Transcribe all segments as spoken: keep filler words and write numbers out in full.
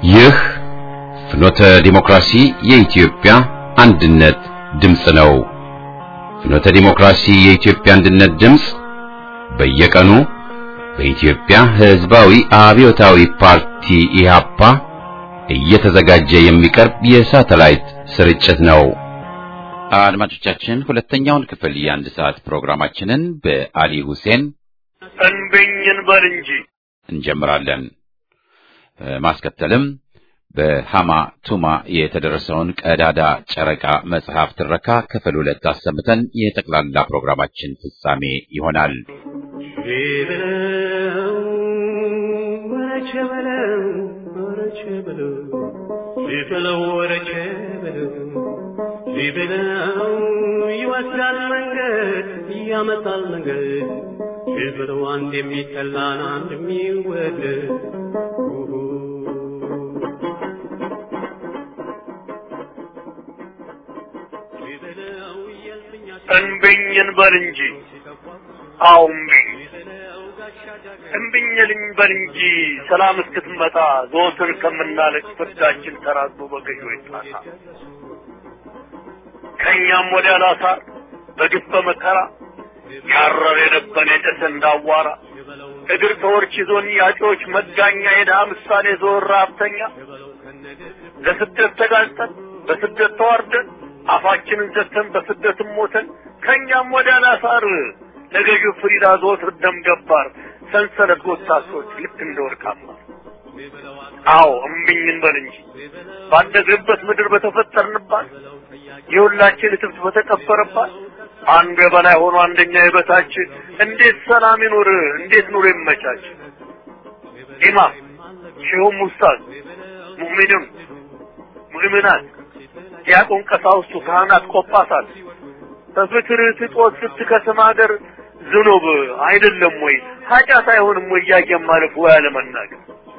ይህ ፍኖተ ዲሞክራሲ የኢትዮጵያ አንድነት ድምጽ ነው። ፍኖተ ዲሞክራሲ የኢትዮጵያ አንድነት ድምጽ በየቀኑ በኢትዮጵያ ሕዝባዊ አብዮታዊ ፓርቲ ኢህአፓ እየተዘጋጀ የሚቀርብ የሳተላይት ስርጭት ነው። አድማጮቻችን ሁለተኛውን ክፍል የአንድ ሰዓት ፕሮግራማችንን በአሊ ሁሴን እንበኝን በልንጂ እንጀምራለን። ማስከተልም በሃማ ቱማ የተደረሰውን ቀዳዳ ጨረቃ መጽሐፍ ትረካ ክፍል ሁለት አሰምተን የጠቅላላ ፕሮግራማችን ፍጻሜ ይሆናል። ሊበለው ይወስዳል መንገድ ያመጣል መንገድ ሊበለው አንድ የሚጠላን አንድ የሚወደድ እንበኝን በል እንጂ አዎ እምቢኝ እምቢኝልኝ በል እንጂ ሰላም እስክትመጣ ዘወትር ከምናለቅ ፍርዳችን ተራዝሞ በገዢው ይጣሳ ከኛም ወዲያ ላሳር በግፍ በመከራ ያረረ የነበነ የጨሰ እንዳዋራ እግር ተወርች ይዞን ያጮች መጋኛ የድሃ ምሳሌ ዞር ሀብተኛ ለስደት ተጋልጠን በስደት ተዋርደን አፋችንን ዘግተን በስደትም ሞተን ከኛም ወዲያ ላሳር ለገዢው ፍሪዳ ዘወትር ደም ገባር ሰንሰለት ጎታሶች ልክ እንደወርቃማ አዎ እምቢኝን በል እንጂ ባደግንበት ምድር በተፈጠርንባት የሁላችን ትብት በተቀበረባት አንዱ የበላይ ሆኖ አንደኛ የበታች እንዴት ሰላም ይኖር እንዴት ኑሮ ይመቻች? ኢማም ሼሁም ኡስታዝ ሙእሚኑን ሙእሚናት ዲያቆን ቀሳውስቱ ካህናት ቆጳሳት በፍትር ትጦት ስትከስም ሀገር ዝኑብ አይደለም ወይ ኃጢአት አይሆንም ወይ ያየም ማለት ወይ አለመናገር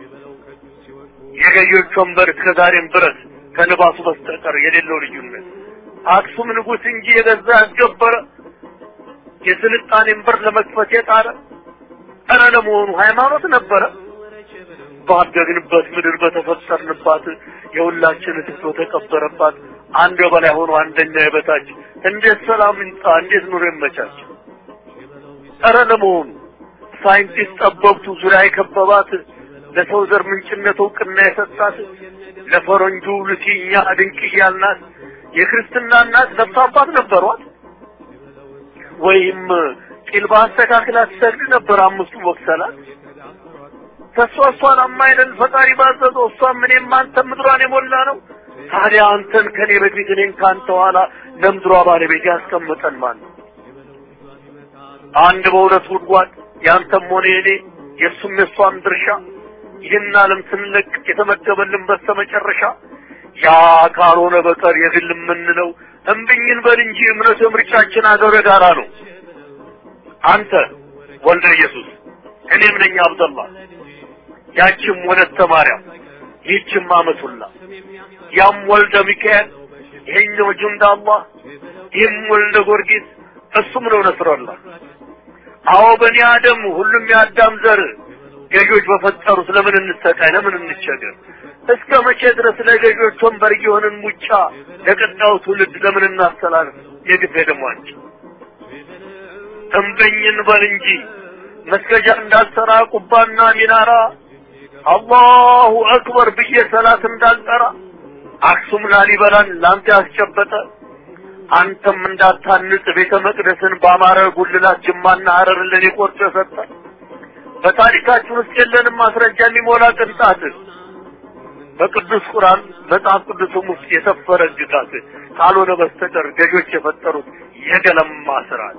የገዢዎች ወንበር ከዛሬም ብረት ከልባሱ በስተቀር የሌለው ልዩነት አክሱም ንጉስ እንጂ የገዛ ያስገበረ የስልጣኔን በር ለመክፈት የጣረ እረ ለመሆኑ ሃይማኖት ነበረ? ባደግንበት ምድር በተፈጠርንባት የሁላችን ትቶ ተቀበረባት አንድ በላይ ሆኖ አንደኛ የበታች እንዴት ሰላም ይምጣ እንዴት ኑሮ ይመቻች? እረ ለመሆኑ ሳይንቲስት ጠበብቱ ዙሪያ የከበባት ለሰው ዘር ምንጭነት እውቅና የሰጣት ለፈረንጁ ልቲኛ ድንቅ ያልናት የክርስትና እናት ነፍስ አባት ነበሯት ወይም ቂልባ አስተካክላት ሰግድ ነበር አምስቱ ወቅሰላት ተሷሷን አማይነን ፈጣሪ ባዘዘው እሷም እኔም አንተም ምድሯን የሞላ ነው። ታዲያ አንተን ከኔ በፊት እኔን ካንተ ኋላ ለምድሯ ባለቤት ያስቀምጠን ማን ነው? አንድ በሁለት ጉድጓድ ያንተም ሆነ የኔ የሱም የሷም ድርሻ ይህን ዓለም ስንለቅ የተመደበልን በስተመጨረሻ ያ ካልሆነ በቀር የግል የምንለው እምቢኝን በል እንጂ እምነቱ ምርጫችን አገረ ጋራ ነው። አንተ ወልደ ኢየሱስ እኔም ነኝ አብደላ ያችም ወለተ ማርያም ይህችም አመቱላ ያም ወልደ ሚካኤል ይሄኛው ጁንዳ አላህ ይህም ወልደ ጊዮርጊስ እሱም ነው ነስረላህ። አዎ በኒ አደም ሁሉም የአዳም ዘር ገዢዎች በፈጠሩት ለምን እንሰቃይ ለምን እንቸገር? እስከ መቼ ድረስ ለገዢዎች ወንበር የሆነን ሙጫ ለቀጣዩ ትውልድ ለምን እናስተላልፍ? የግፍ ደሟንጭ እምቢኝን በል እንጂ መስገጃ እንዳልሰራ ቁባና ሚናራ አላሁ አክበር ብዬ ሰላት እንዳልጠራ አክሱም ላሊበላን ላንተ ያስጨበጠ አንተም እንዳታንጽ ቤተ መቅደስን ባማረ ጉልላት ጅማና ሐረር ለኔ ቆርጦ ሰጠ። በታሪካችን ውስጥ የለንም ማስረጃ የሚሞላ ቅንጣት በቅዱስ ቁርአን መጽሐፍ ቅዱስም ውስጥ የሰፈረ ግጋት ካልሆነ በስተቀር ገዦች የፈጠሩት የገለማ ስርዓት።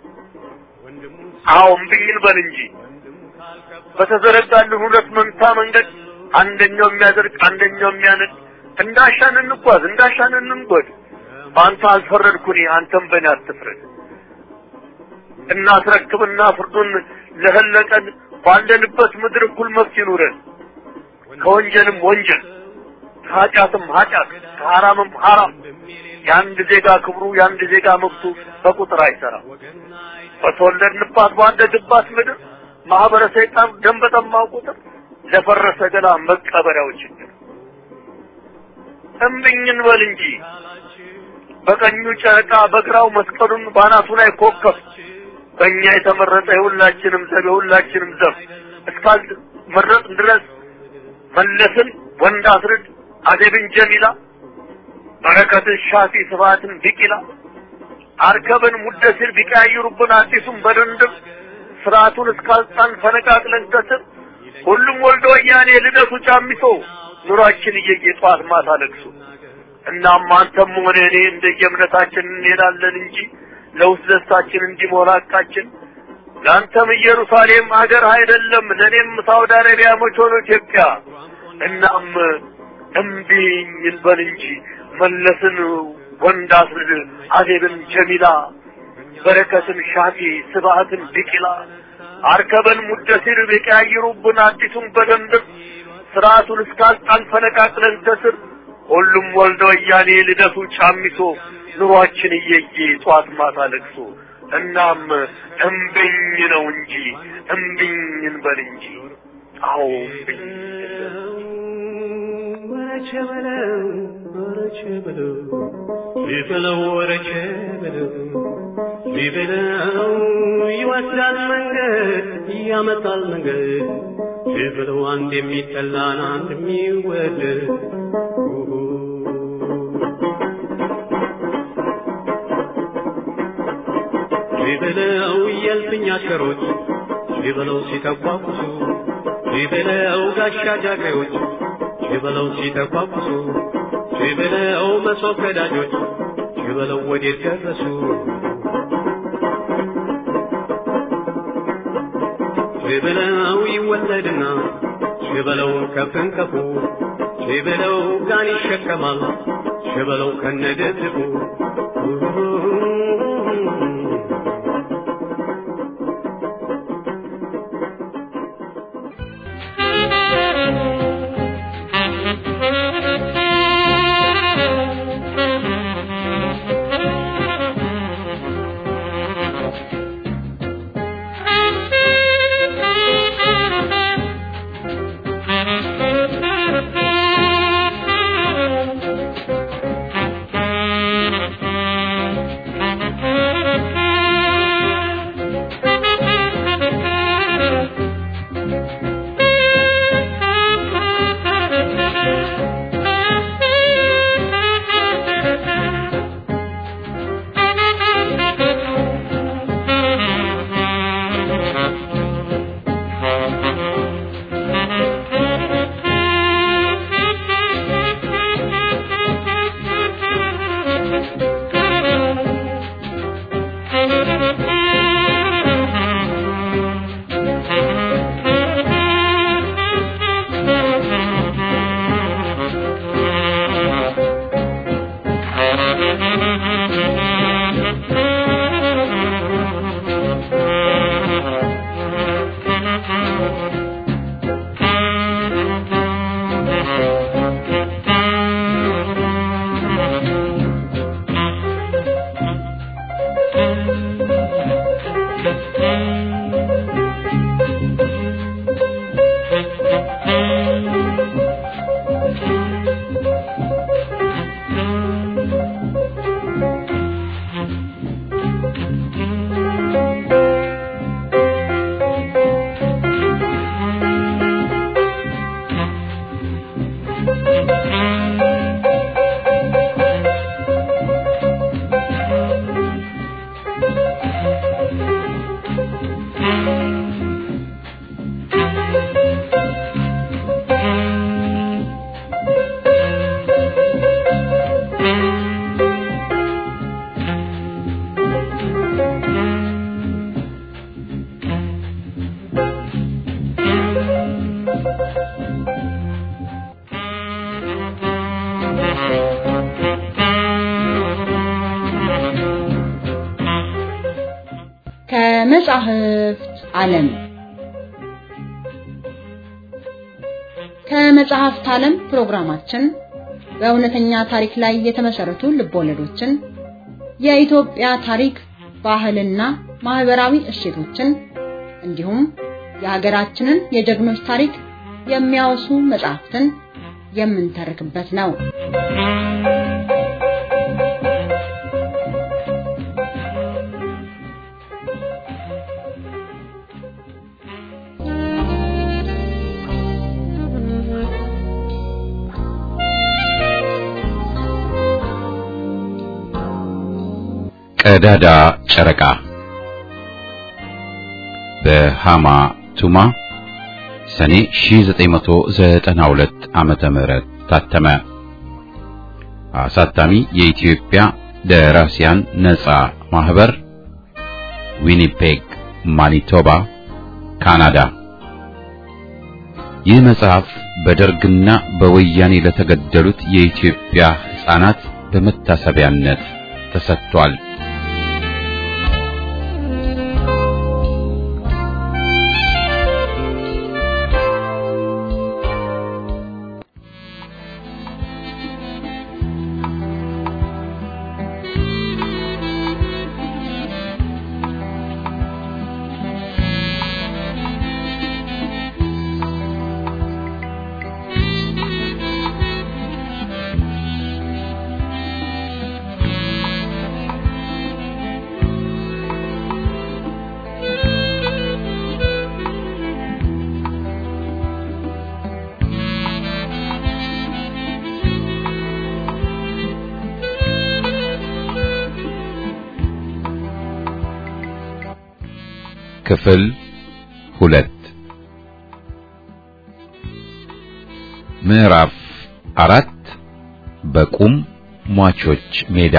አዎ እምቢኝን በል እንጂ በተዘረጋልን ሁለት መንታ መንገድ አንደኛው የሚያደርግ አንደኛው የሚያነድ እንዳሻን እንጓዝ እንዳሻን እንንጎድ። በአንተ አልፈረድኩኝ አንተም በእኔ አትፍረድ። እናስረክብና ፍርዱን ለህለቀን ባለንበት ምድር እኩል መብት ይኑረን። ከወንጀልም ወንጀል ከኃጢአትም ኃጢአት ከሐራምም ሐራም የአንድ ዜጋ ክብሩ የአንድ ዜጋ መብቱ በቁጥር አይሰራም። በተወለድንባት ባደግባት ምድር ማህበረ ሰይጣን ደም በጠማው ቁጥር ለፈረሰ ገላ መቀበሪያው ችግር እምብኝን በል እንጂ በቀኙ ጨረቃ በግራው መስቀሉን ባናቱ ላይ ኮከብ በእኛ የተመረጠ የሁላችንም ዘብ የሁላችንም ዘብ እስካል መረጥ ድረስ መለስን ወንድ አስርድ አደብን ጀሚላ በረከትን ሻፊ ስብሐትን ቢቂላ አርከብን ሙደሲር ቢቀያይሩብን አዲሱን በድንድም ስርዓቱን እስካልጣን ፈነቃቅለን ከስር ሁሉም ወልዶ ወያኔ ልደቱ ጫሚሶ ኑሯችን እየጌጧት ማታ ለቅሶ እናም አንተም ሆነ እኔ እንደየእምነታችን እንሄዳለን እንጂ ለውስጥ ደስታችን እንዲሞላቃችን ለአንተም ኢየሩሳሌም ሀገር አይደለም ለኔም ሳውዲ አረቢያ መቾሎ ኢትዮጵያ እናም እምቢኝ እንበል እንጂ መለስን ወንድ አስርድ አደብን ጀሚላ በረከትን ሻፊ ስብሐትን ቢቂላ አርከበን ሙደሲር ቢቀያይሩብን አዲሱን በደንብ ስርዓቱን እስካልጣን ፈነቃቅለን ከስር ሁሉም ወልዶ ወያኔ ልደቱ ጫሚሶ ኑሯችን እየየ ጧት ማታ ለቅሶ እናም እምቢኝ ነው እንጂ እምቢኝ እንበል እንጂ አዎ እምቢኝ ወረቸ በለው ወረቸ በለው ይበለው ወረቸ በለው ይበለው ይወስዳል መንገድ ያመጣል መንገድ ይበለው አንድ የሚጠላን አንድ የሚወደድ ይበለው የልፍኛ አሽከሮች ይበለው ሲተቋቁሱ ይበለው ጋሻ ጃግሬዎች ይበለው ሲተቋቁሱ ይበለው መሶብ ቀዳጆች ይበለው ወዴት ደረሱ ይበለው ይወለድና ይበለው ከፍን ከፉ ይበለው ጋን ይሸከማል ይበለው ከነደድቡ ከመጽሐፍት ዓለም ከመጽሐፍት ዓለም ፕሮግራማችን በእውነተኛ ታሪክ ላይ የተመሰረቱ ልቦለዶችን የኢትዮጵያ ታሪክ ባህልና ማህበራዊ እሴቶችን እንዲሁም የሀገራችንን የጀግኖች ታሪክ የሚያወሱ መጽሐፍትን የምንተርክበት ነው። ቀዳዳ ጨረቃ በሃማ ቱማ ሰኔ ሺህ ዘጠኝ መቶ ዘጠና ሁለት ዓመተ ምህረት ታተመ። አሳታሚ የኢትዮጵያ ደራሲያን ነጻ ማህበር ዊኒፔግ ማኒቶባ ካናዳ። ይህ መጽሐፍ በደርግና በወያኔ ለተገደሉት የኢትዮጵያ ሕፃናት በመታሰቢያነት ተሰጥቷል። ክፍል ሁለት ምዕራፍ አራት በቁም ሟቾች ሜዳ።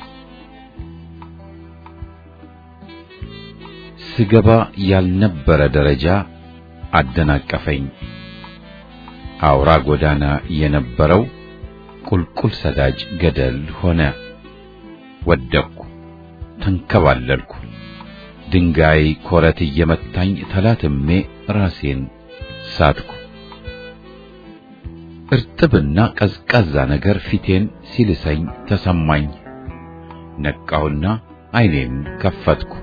ስገባ ያልነበረ ደረጃ አደናቀፈኝ። አውራ ጎዳና የነበረው ቁልቁል ሰዳጅ ገደል ሆነ። ወደቅኩ፣ ተንከባለልኩ። ድንጋይ ኮረት እየመታኝ ተላትሜ ራሴን ሳትኩ። እርጥብና ቀዝቃዛ ነገር ፊቴን ሲልሰኝ ተሰማኝ። ነቃሁና አይኔን ከፈትኩ።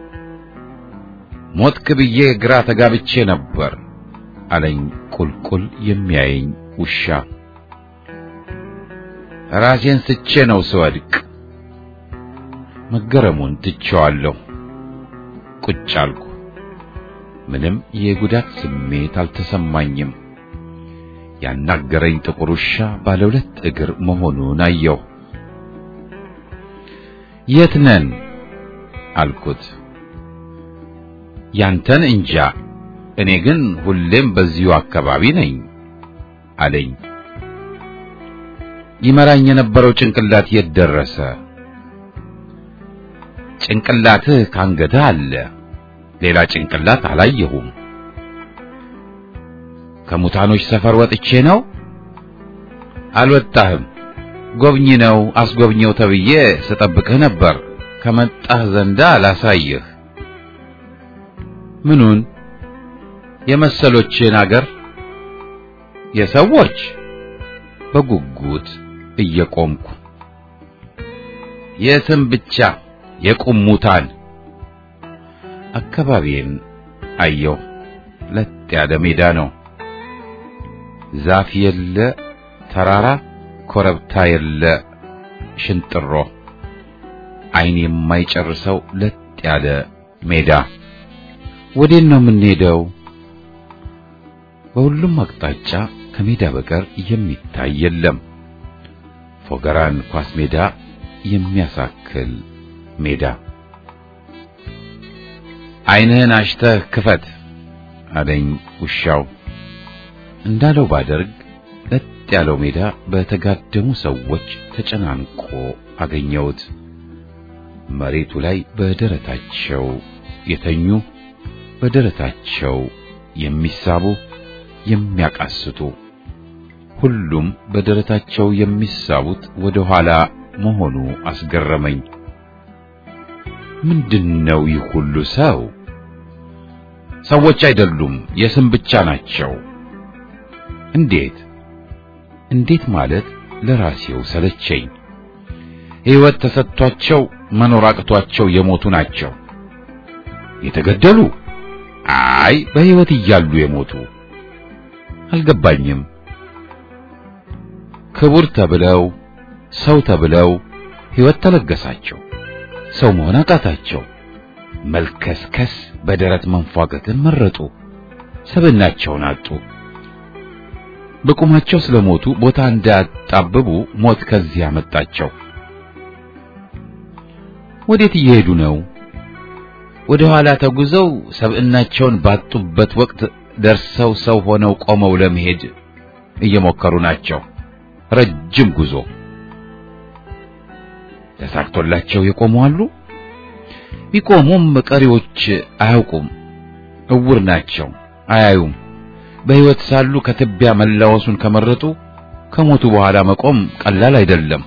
ሞትክ ብዬ ግራ ተጋብቼ ነበር አለኝ ቁልቁል የሚያየኝ ውሻ። ራሴን ስቼ ነው ስወድቅ። መገረሙን ትቼዋለሁ። ቁጭ አልኩ። ምንም የጉዳት ስሜት አልተሰማኝም። ያናገረኝ ጥቁር ውሻ ባለ ሁለት እግር መሆኑን አየሁ። የት ነን አልኩት። ያንተን እንጃ፣ እኔ ግን ሁሌም በዚሁ አካባቢ ነኝ አለኝ። ይመራኝ የነበረው ጭንቅላት የት ደረሰ? ጭንቅላትህ ካንገትህ አለ፣ ሌላ ጭንቅላት አላየሁም። ከሙታኖች ሰፈር ወጥቼ ነው? አልወጣህም። ጎብኝ ነው አስጎብኘው ተብዬ ስጠብቅህ ነበር። ከመጣህ ዘንዳ ላሳይህ። ምኑን? የመሰሎችን አገር። የሰዎች? በጉጉት እየቆምኩ። የስም ብቻ የቁሙታን። አካባቢን አየሁ። ለጥ ያለ ሜዳ ነው። ዛፍ የለ፣ ተራራ ኮረብታ የለ፣ ሽንጥሮ። አይን የማይጨርሰው ለጥ ያለ ሜዳ። ወዴት ነው የምንሄደው? በሁሉም አቅጣጫ ከሜዳ በቀር የሚታይ የለም። ፎገራን ኳስ ሜዳ የሚያሳክል ሜዳ። አይንህን አሽተህ ክፈት አለኝ ውሻው። እንዳለው ባደርግ ለጥ ያለው ሜዳ በተጋደሙ ሰዎች ተጨናንቆ አገኘሁት። መሬቱ ላይ በደረታቸው የተኙ፣ በደረታቸው የሚሳቡ፣ የሚያቃስቱ። ሁሉም በደረታቸው የሚሳቡት ወደ ኋላ መሆኑ አስገረመኝ። ምንድነው ይህ ሁሉ ሰው? ሰዎች አይደሉም፣ የስም ብቻ ናቸው። እንዴት እንዴት ማለት ለራሴው ሰለቸኝ። ሕይወት ተሰጥቷቸው መኖር አቅቷቸው የሞቱ ናቸው። የተገደሉ? አይ በሕይወት እያሉ የሞቱ። አልገባኝም። ክቡር ተብለው ሰው ተብለው ሕይወት ተለገሳቸው። ሰው መሆን አቃታቸው። መልከስከስ በደረት መንፏቀቅን መረጡ። ሰብናቸውን አጡ። በቁማቸው ስለሞቱ ቦታ እንዳያጣብቡ ሞት ከዚህ ያመጣቸው። ወዴት እየሄዱ ነው? ወደ ኋላ ተጉዘው ሰብናቸውን ባጡበት ወቅት ደርሰው ሰው ሆነው ቆመው ለመሄድ እየሞከሩ ናቸው። ረጅም ጉዞ ተሳክቶላቸው የቆሙ አሉ። ቢቆሙም ቀሪዎች አያውቁም። እውር ናቸው፣ አያዩም። በሕይወት ሳሉ ከትቢያ መላወሱን ከመረጡ ከሞቱ በኋላ መቆም ቀላል አይደለም።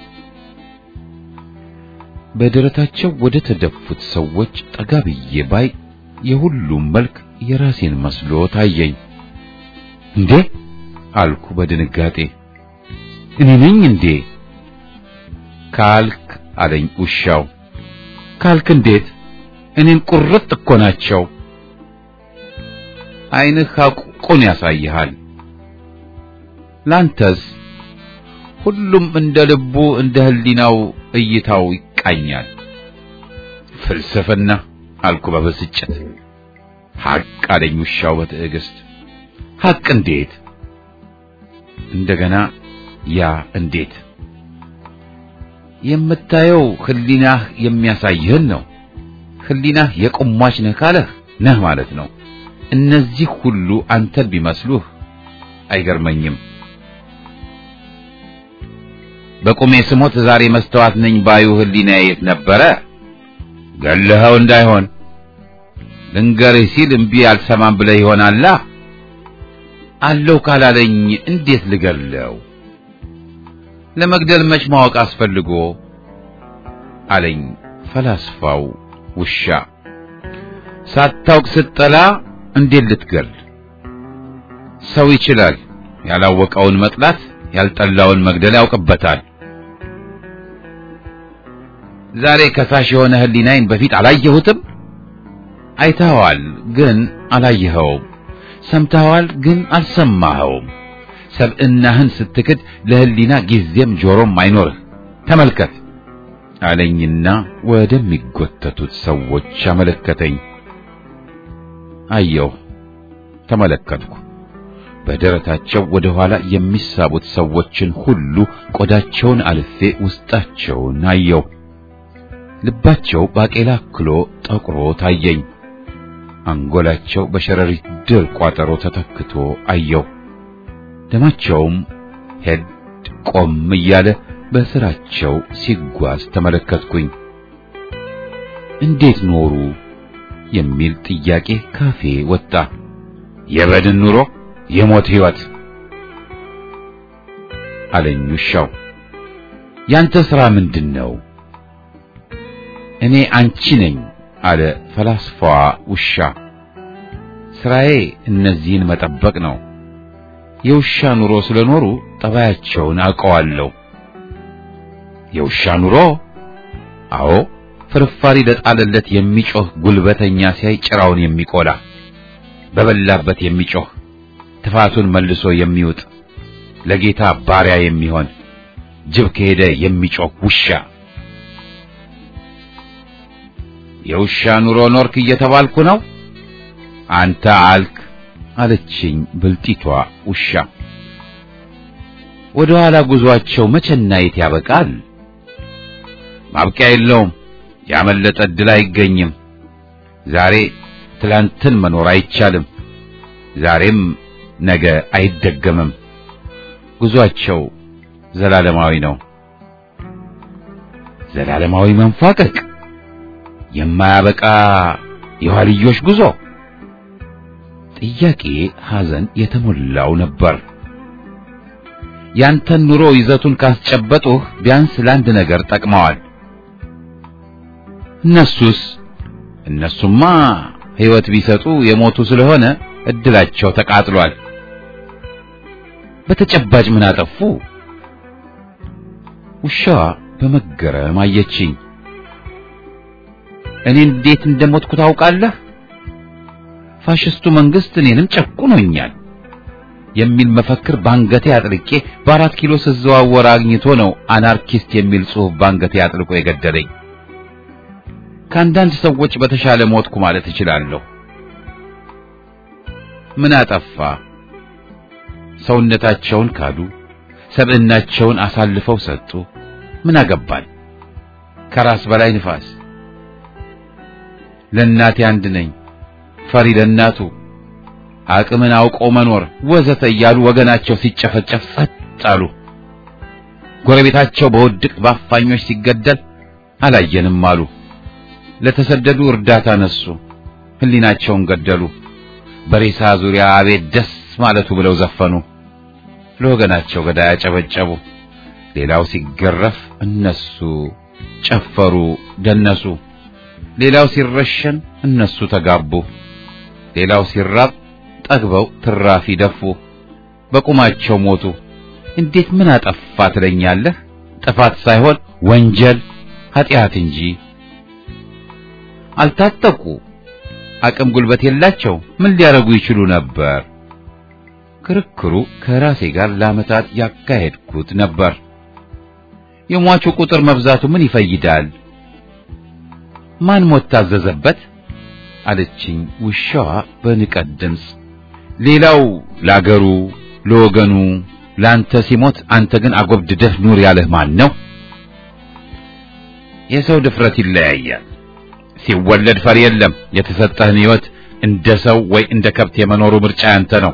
በደረታቸው ወደ ተደፉት ሰዎች ጠጋ ብዬ ባይ የሁሉም መልክ የራሴን መስሎ ታየኝ። እንዴ አልኩ በድንጋጤ። እኔ ነኝ እንዴ ካልክ አለኝ ውሻው። ካልክ እንዴት? እኔን ቁርጥ እኮ ናቸው። ዓይንህ ሐቁን ያሳይሃል። ላንተስ? ሁሉም እንደ ልቡ እንደ ህሊናው እይታው ይቃኛል። ፍልስፍና አልኩ በብስጭት። ሐቅ አለኝ ውሻው በትዕግስት። ሐቅ እንዴት? እንደገና ያ እንዴት? የምታየው ህሊናህ የሚያሳይህን ነው። ህሊናህ የቆሟች ነህ ካለህ ነህ ማለት ነው። እነዚህ ሁሉ አንተን ቢመስሉህ አይገርመኝም። በቁሜ ስሞት ዛሬ መስተዋት ነኝ ባዩ ህሊናዬ የት ነበረ? ገለኸው እንዳይሆን ልንገርህ ሲል እምቢ አልሰማም ብለህ ይሆናላ። አለው ካላለኝ እንዴት ልገለው? ለመግደል መች ማወቅ አስፈልጎ አለኝ ፈላስፋው ውሻ። ሳታውቅ ስትጠላ እንዴት ልትገል? ሰው ይችላል ያላወቀውን መጥላት፣ ያልጠላውን መግደል ያውቅበታል። ዛሬ ከሳሽ የሆነ ህሊናዬን በፊት አላየሁትም። አይተኸዋል ግን አላየኸውም። ሰምተኸዋል ግን አልሰማኸውም። ሰብእናህን ስትክድ ለህሊና ጊዜም ጆሮም አይኖርህ። ተመልከት አለኝና ወደሚጎተቱት ሰዎች አመለከተኝ። አየሁ፣ ተመለከትኩ። በደረታቸው ወደ ኋላ የሚሳቡት ሰዎችን ሁሉ ቆዳቸውን አልፌ ውስጣቸውን አየሁ። ልባቸው ባቄላ ክሎ ጠቁሮ ታየኝ። አንጎላቸው በሸረሪት ድር ቋጠሮ ተተክቶ አየሁ። ደማቸውም ሄድ ቆም እያለ በስራቸው ሲጓዝ ተመለከትኩኝ። እንዴት ኖሩ የሚል ጥያቄ ካፌ ወጣ። የበድን ኑሮ፣ የሞት ህይወት አለኝ ውሻው። ያንተ ሥራ ምንድነው? እኔ አንቺ ነኝ አለ ፈላስፋዋ ውሻ። ስራዬ እነዚህን መጠበቅ ነው። የውሻ ኑሮ ስለኖሩ ጠባያቸውን አውቀዋለሁ። የውሻ ኑሮ? አዎ፣ ፍርፋሪ ለጣለለት የሚጮህ ጉልበተኛ ሲያይ ጭራውን የሚቆላ፣ በበላበት የሚጮህ ትፋቱን መልሶ የሚውጥ፣ ለጌታ ባሪያ የሚሆን፣ ጅብ ከሄደ የሚጮህ ውሻ። የውሻ ኑሮ ኖርክ እየተባልኩ ነው? አንተ አልክ አለችኝ ብልጢቷ ውሻ። ወደ ኋላ ጉዟቸው መቼና የት ያበቃል? ማብቂያ የለውም። ያመለጠ ዕድል አይገኝም። ዛሬ ትላንትን መኖር አይቻልም። ዛሬም ነገ አይደገምም። ጉዟቸው ዘላለማዊ ነው። ዘላለማዊ መንፋቀቅ፣ የማያበቃ የኋልዮሽ ጉዞ። ጥያቄ ሐዘን የተሞላው ነበር። ያንተን ኑሮ ይዘቱን ካስጨበጡህ ቢያንስ ለአንድ ነገር ጠቅመዋል። እነሱስ? እነሱማ ሕይወት ቢሰጡ የሞቱ ስለሆነ እድላቸው ተቃጥሏል። በተጨባጭ ምን አጠፉ? ውሻዋ በመገረም አየችኝ። እኔ እንዴት እንደሞትኩ ታውቃለህ? ፋሽስቱ መንግስት እኔንም ጨቁኖኛል። የሚል መፈክር ባንገቴ አጥልቄ በአራት ኪሎ ስዘዋወር አግኝቶ ነው አናርኪስት የሚል ጽሑፍ ባንገቴ አጥልቆ የገደለኝ። ከአንዳንድ ሰዎች በተሻለ ሞትኩ ማለት እችላለሁ። ምን አጠፋ? ሰውነታቸውን ካዱ፣ ሰብዕናቸውን አሳልፈው ሰጡ። ምን አገባን? ከራስ በላይ ንፋስ። ለእናቴ አንድ ነኝ፣ ፈሪ ለእናቱ፣ አቅምን አውቆ መኖር ወዘተ እያሉ ወገናቸው ሲጨፈጨፍ ጸጥ አሉ። ጎረቤታቸው በውድቅት ባፋኞች ሲገደል አላየንም አሉ። ለተሰደዱ እርዳታ ነሱ፣ ህሊናቸውን ገደሉ። በሬሳ ዙሪያ አቤት ደስ ማለቱ ብለው ዘፈኑ። ለወገናቸው ገዳይ አጨበጨቡ። ሌላው ሲገረፍ እነሱ ጨፈሩ፣ ደነሱ። ሌላው ሲረሸን እነሱ ተጋቡ። ሌላው ሲራብ ጠግበው ትራፊ ደፉ። በቁማቸው ሞቱ። እንዴት ምን አጠፋ ትለኛለህ? ጥፋት ሳይሆን ወንጀል ኃጢአት እንጂ። አልታጠቁ፣ አቅም ጉልበት የላቸው፣ ምን ሊያረጉ ይችሉ ነበር? ክርክሩ ከራሴ ጋር ለዓመታት ያካሄድኩት ነበር። የሟቹ ቁጥር መብዛቱ ምን ይፈይዳል? ማን ሞት ታዘዘበት? አለችኝ ውሻዋ በንቀት ድምፅ። ሌላው ላገሩ ለወገኑ ላንተ ሲሞት አንተ ግን አጎብድደህ ኑር ያለህ ማን ነው? የሰው ድፍረት ይለያያል። ሲወለድ ፈሪ የለም። የተሰጠህን ሕይወት እንደ ሰው ወይ እንደ ከብት የመኖሩ ምርጫ ያንተ ነው።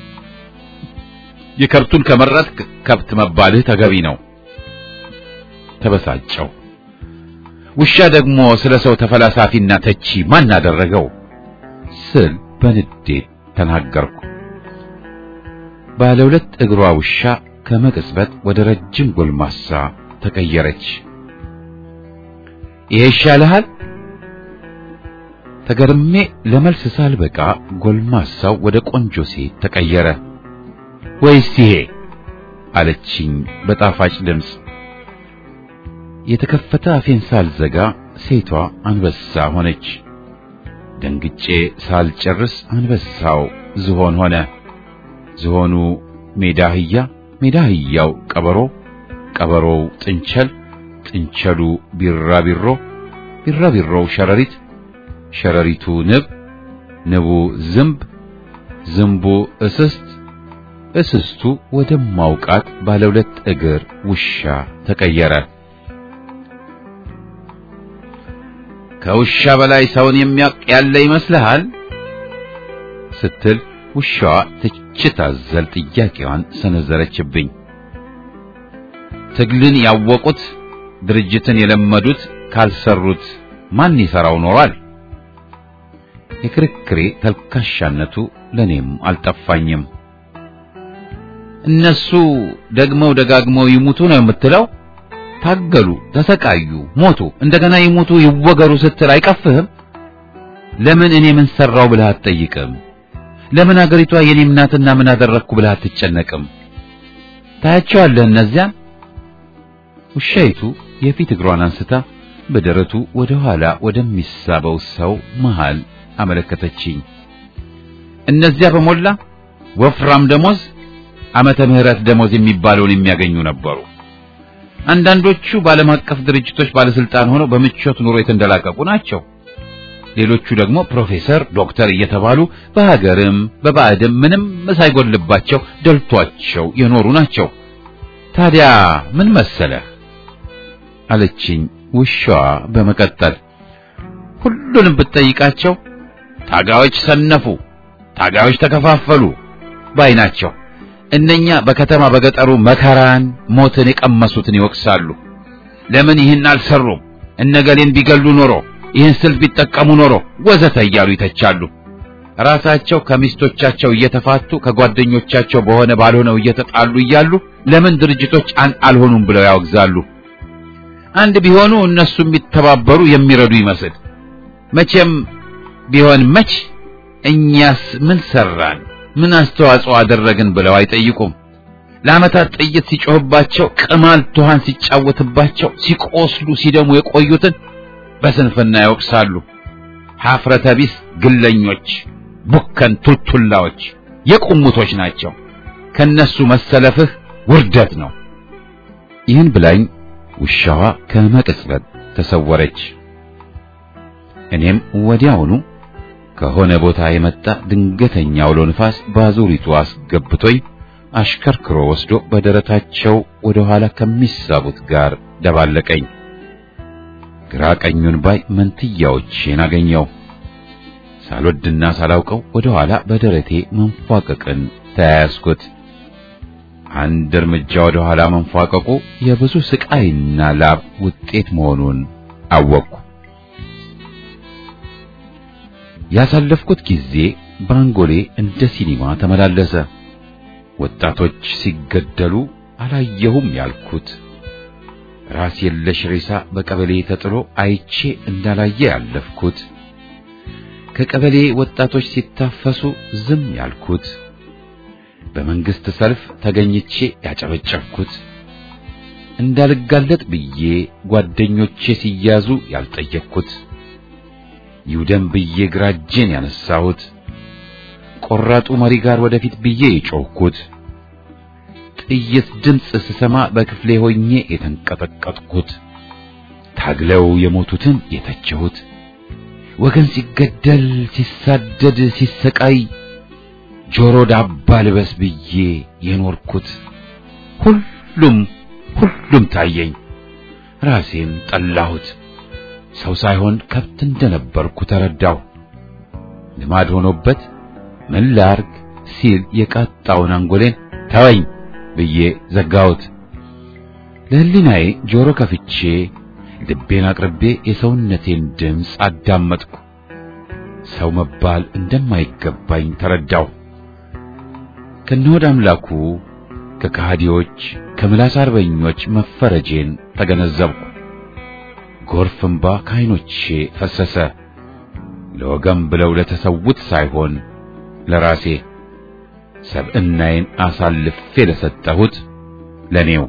የከብቱን ከመረጥክ ከብት መባልህ ተገቢ ነው። ተበሳጨው። ውሻ ደግሞ ስለ ሰው ተፈላሳፊና ተቺ ማን አደረገው ስል በንዴት ተናገርኩ። ባለ ሁለት እግሯ ውሻ ከመቅጽበት ወደ ረጅም ጎልማሳ ተቀየረች። ይሄ ይሻልሃል? ተገርሜ ለመልስ ሳልበቃ ጎልማሳው ወደ ቆንጆ ሴት ተቀየረ። ወይስ ይሄ አለችኝ በጣፋጭ ድምፅ። የተከፈተ አፌን ሳልዘጋ ሴቷ አንበሳ ሆነች። ደንግጬ ሳልጨርስ አንበሳው ዝሆን ሆነ። ዝሆኑ ሜዳ አህያ፣ ሜዳ አህያው ቀበሮ፣ ቀበሮው ጥንቸል፣ ጥንቸሉ ቢራቢሮ፣ ቢራቢሮው ሸረሪት፣ ሸረሪቱ ንብ፣ ንቡ ዝምብ፣ ዝምቡ እስስት፣ እስስቱ ወደ ማውቃት ባለ ሁለት እግር ውሻ ተቀየረ። ከውሻ በላይ ሰውን የሚያውቅ ያለ ይመስልሃል? ስትል ውሻዋ ትችት አዘል ጥያቄዋን ሰነዘረችብኝ። ትግልን ያወቁት ድርጅትን የለመዱት ካልሰሩት ማን ይሰራው ኖሯል? የክርክሬ ተልካሻነቱ ለኔም አልጠፋኝም። እነሱ ደግመው ደጋግመው ይሙቱ ነው የምትለው? ታገሉ፣ ተሰቃዩ፣ ሞቱ፣ እንደገና ይሙቱ ይወገሩ ስትል አይቀፍህም? ለምን እኔ ምን ሰራው ብለህ አትጠይቅም? ለምን አገሪቷ የኔም ናትና ምን አደረግኩ ብለህ አትጨነቅም? ታያቸዋለህ እነዚያን። ውሻይቱ የፊት እግሯን አንስታ በደረቱ ወደ ኋላ ወደሚሳበው ሰው መሃል አመለከተችኝ። እነዚያ በሞላ ወፍራም ደሞዝ፣ ዓመተ ምህረት ደሞዝ የሚባለውን የሚያገኙ ነበሩ። አንዳንዶቹ በዓለም አቀፍ ድርጅቶች ባለስልጣን ሆነው በምቾት ኑሮ የተንደላቀቁ ናቸው። ሌሎቹ ደግሞ ፕሮፌሰር፣ ዶክተር እየተባሉ በሀገርም በባዕድም ምንም ሳይጎልባቸው ደልቷቸው የኖሩ ናቸው። ታዲያ ምን መሰለህ አለችኝ ውሻዋ በመቀጠል። ሁሉንም ብትጠይቃቸው ታጋዮች ሰነፉ፣ ታጋዮች ተከፋፈሉ ባይ ናቸው። እነኛ በከተማ በገጠሩ መከራን ሞትን የቀመሱትን ይወቅሳሉ። ለምን ይህን አልሰሩም? እነገሌን ቢገሉ ኖሮ፣ ይህን ስልት ቢጠቀሙ ኖሮ ወዘተ እያሉ ይተቻሉ። ራሳቸው ከሚስቶቻቸው እየተፋቱ ከጓደኞቻቸው በሆነ ባልሆነው እየተጣሉ እያሉ ለምን ድርጅቶች አንድ አልሆኑም ብለው ያወግዛሉ። አንድ ቢሆኑ እነሱ የሚተባበሩ የሚረዱ ይመስል መቼም ቢሆን መች እኛስ ምን ሰራን ምን አስተዋጽኦ አደረግን ብለው አይጠይቁም። ለዓመታት ጥይት ሲጮህባቸው ቅማል ቱሃን ሲጫወትባቸው ሲቆስሉ ሲደሙ የቆዩትን በስንፍና ይወቅሳሉ። ሐፍረተ ቢስ ግለኞች፣ ቡከን ቱልቱላዎች፣ የቁሙቶች ናቸው። ከነሱ መሰለፍህ ውርደት ነው። ይህን ብላኝ ውሻዋ ከመቅጽበት ተሰወረች። እኔም ወዲያውኑ ከሆነ ቦታ የመጣ ድንገተኛ አውሎ ንፋስ ባዙሪቱ አስገብቶኝ አሽከርክሮ ወስዶ በደረታቸው ወደ ኋላ ከሚሳቡት ጋር ደባለቀኝ። ግራ ቀኙን ባይ መንትያዎቼን አገኘው። ሳልወድና ሳላውቀው ወደ ኋላ በደረቴ መንፏቀቅን ተያያዝኩት። አንድ እርምጃ ወደ ኋላ መንፏቀቁ የብዙ ስቃይና ላብ ውጤት መሆኑን አወቅኩ። ያሳለፍኩት ጊዜ ባንጎሌ እንደ ሲኒማ ተመላለሰ። ወጣቶች ሲገደሉ አላየሁም ያልኩት፣ ራስ የለሽ ሬሳ በቀበሌ ተጥሎ አይቼ እንዳላየ ያለፍኩት፣ ከቀበሌ ወጣቶች ሲታፈሱ ዝም ያልኩት፣ በመንግስት ሰልፍ ተገኝቼ ያጨበጨብኩት፣ እንዳልጋለጥ ብዬ ጓደኞቼ ሲያዙ ያልጠየቅኩት፣ ይውደም ብዬ ግራጄን ያነሳሁት፣ ቆራጡ መሪ ጋር ወደፊት ብዬ የጮህኩት፣ ጥይት ድምፅ ስሰማ በክፍሌ ሆኜ የተንቀጠቀጥኩት፣ ታግለው የሞቱትን የተቸሁት፣ ወገን ሲገደል ሲሳደድ ሲሰቃይ ጆሮ ዳባ ልበስ ብዬ የኖርኩት ሁሉም ሁሉም ታየኝ። ራሴን ጠላሁት። ሰው ሳይሆን ከብት እንደነበርኩ ተረዳሁ። ልማድ ሆኖበት ምን ላርግ ሲል የቃጣውን አንጎሌን ተወኝ ብዬ ዘጋሁት። ለህሊናዬ ጆሮ ከፍቼ ልቤን አቅርቤ የሰውነቴን ድምፅ አዳመጥኩ። ሰው መባል እንደማይገባኝ ተረዳሁ። ከነሆድ አምላኩ ከካህዲዎች ከምላስ አርበኞች መፈረጄን ተገነዘብኩ። ጎርፍ እንባ ከዓይኖቼ ፈሰሰ። ለወገን ብለው ለተሰውት ሳይሆን ለራሴ ሰብእናዬን አሳልፌ ለሰጠሁት ለኔው።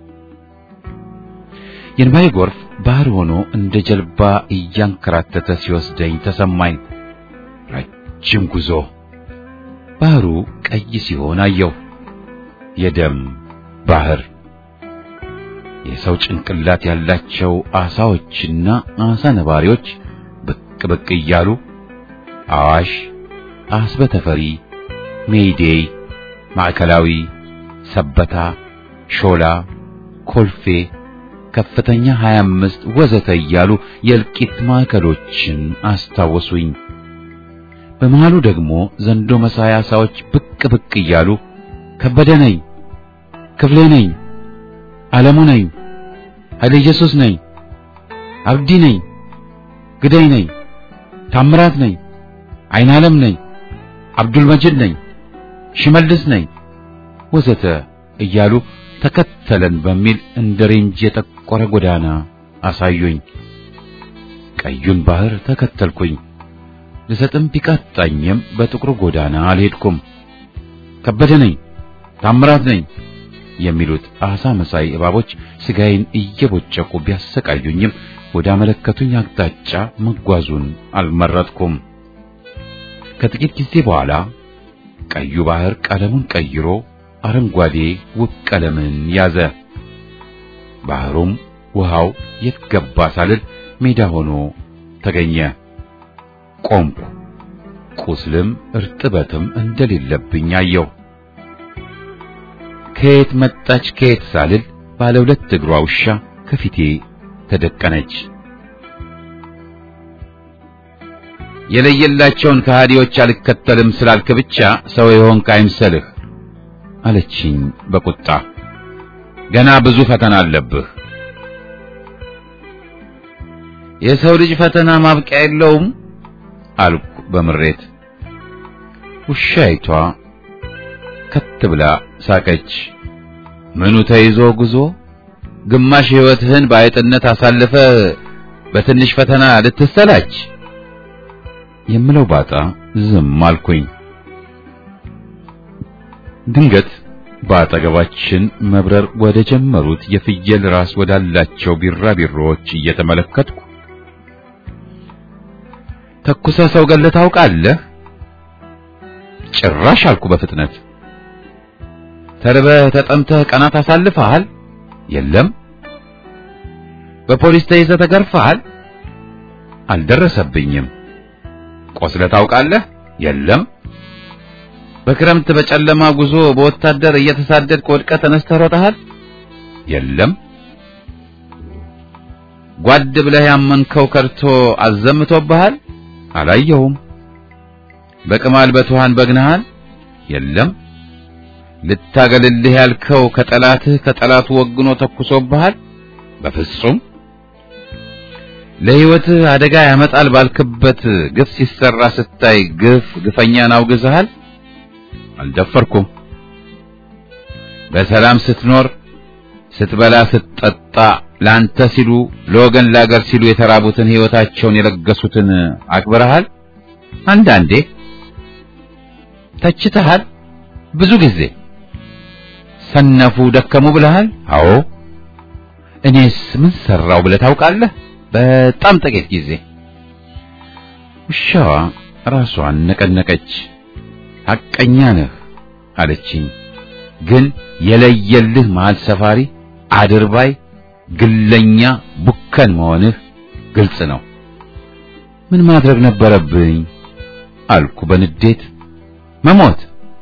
የእንባዬ ጎርፍ ባህር ሆኖ እንደ ጀልባ እያንከራተተ ሲወስደኝ ተሰማኝ። ረጅም ጉዞ። ባህሩ ቀይ ሲሆን አየሁ። የደም ባህር። የሰው ጭንቅላት ያላቸው አሳዎችና አሳ ነባሪዎች ብቅ ብቅ እያሉ አዋሽ፣ አስበተፈሪ፣ ሜይዴይ፣ ማዕከላዊ፣ ሰበታ፣ ሾላ፣ ኮልፌ፣ ከፍተኛ ሃያ አምስት ወዘተ እያሉ የእልቂት ማዕከሎችን አስታወሱኝ። በመሃሉ ደግሞ ዘንዶ መሳይ አሳዎች ብቅ ብቅ እያሉ ከበደ ነኝ፣ ክፍሌ ነኝ፣ ዓለሙ ነኝ፣ ኃይለ ኢየሱስ ነኝ፣ አብዲ ነኝ፣ ግዳይ ነኝ፣ ታምራት ነኝ፣ አይን ዓለም ነኝ፣ አብዱል መጂድ ነኝ፣ ሽመልስ ነኝ ወዘተ እያሉ ተከተለን በሚል እንደ ሬንጅ የጠቆረ ጎዳና አሳዩኝ። ቀዩን ባህር ተከተልኩኝ። ልሰጥም ቢቃጣኝም በጥቁሩ ጎዳና አልሄድኩም። ከበደ ነኝ፣ ታምራት ነኝ የሚሉት አሳ መሳይ እባቦች ስጋዬን እየቦጨቁ ቢያሰቃዩኝም ወደ አመለከቱኝ አቅጣጫ መጓዙን አልመረጥኩም። ከጥቂት ጊዜ በኋላ ቀዩ ባህር ቀለሙን ቀይሮ አረንጓዴ ውብ ቀለምን ያዘ። ባህሩም ውሃው የት ገባ ሳልል ሜዳ ሆኖ ተገኘ። ቆምኩ። ቁስልም እርጥበትም እንደሌለብኝ አየሁ። ከየት መጣች ከየት ሳልል ባለ ሁለት እግሯ ውሻ ከፊቴ ተደቀነች። የለየላቸውን ከሃዲዎች አልከተልም ስላልክ ብቻ ሰው የሆንክ አይምሰልህ አለችኝ በቁጣ። ገና ብዙ ፈተና አለብህ። የሰው ልጅ ፈተና ማብቂያ የለውም አልኩ በምሬት። ውሻይቷ ከት ብላ ሳቀች። ምኑ ተይዞ ጉዞ? ግማሽ ሕይወትህን በአይጥነት አሳልፈ በትንሽ ፈተና ልትሰላች? የምለው ባጣ ዝም አልኩኝ። ድንገት በአጠገባችን መብረር ወደ ጀመሩት የፍየል ራስ ወዳላቸው ቢራቢሮዎች እየተመለከትኩ ተኩሰ ሰው ገለህ ታውቃለህ? ጭራሽ አልኩ በፍጥነት። ተርበህ ተጠምተህ ቀናት አሳልፈሃል? የለም። በፖሊስ ተይዘህ ተገርፈሃል? አልደረሰብኝም። ቆስለህ ታውቃለህ? የለም። በክረምት በጨለማ ጉዞ በወታደር እየተሳደድክ ወድቀህ ተነስተህ ሮጠሃል? የለም። ጓድ ብለህ ያመንከው ከርቶ አዘምቶብሃል? አላየሁም። በቅማል በትኋን በግነሃል? የለም። ልታገልልህ ያልከው ከጠላትህ ከጠላቱ ወግኖ ተኩሶብሃል? በፍጹም። ለሕይወትህ አደጋ ያመጣል ባልክበት ግፍ ሲሰራ ስታይ ግፍ ግፈኛን አውግዘሃል? አልደፈርኩም። በሰላም ስትኖር ስትበላ ስትጠጣ ላንተ ሲሉ ለወገን ላገር ሲሉ የተራቡትን ሕይወታቸውን የለገሱትን አክብረሃል? አንዳንዴ ተችተሃል? ብዙ ጊዜ ሰነፉ ደከሙ ብለሃል? አዎ። እኔስ ምን ሰራው ብለህ ታውቃለህ? በጣም ጥቂት ጊዜ። ውሻዋ ራሷን ነቀነቀች። ሐቀኛ ነህ አለችኝ። ግን የለየልህ መሃል ሰፋሪ፣ አድርባይ፣ ግለኛ፣ ቡከን መሆንህ ግልጽ ነው። ምን ማድረግ ነበረብኝ አልኩ በንዴት። መሞት፣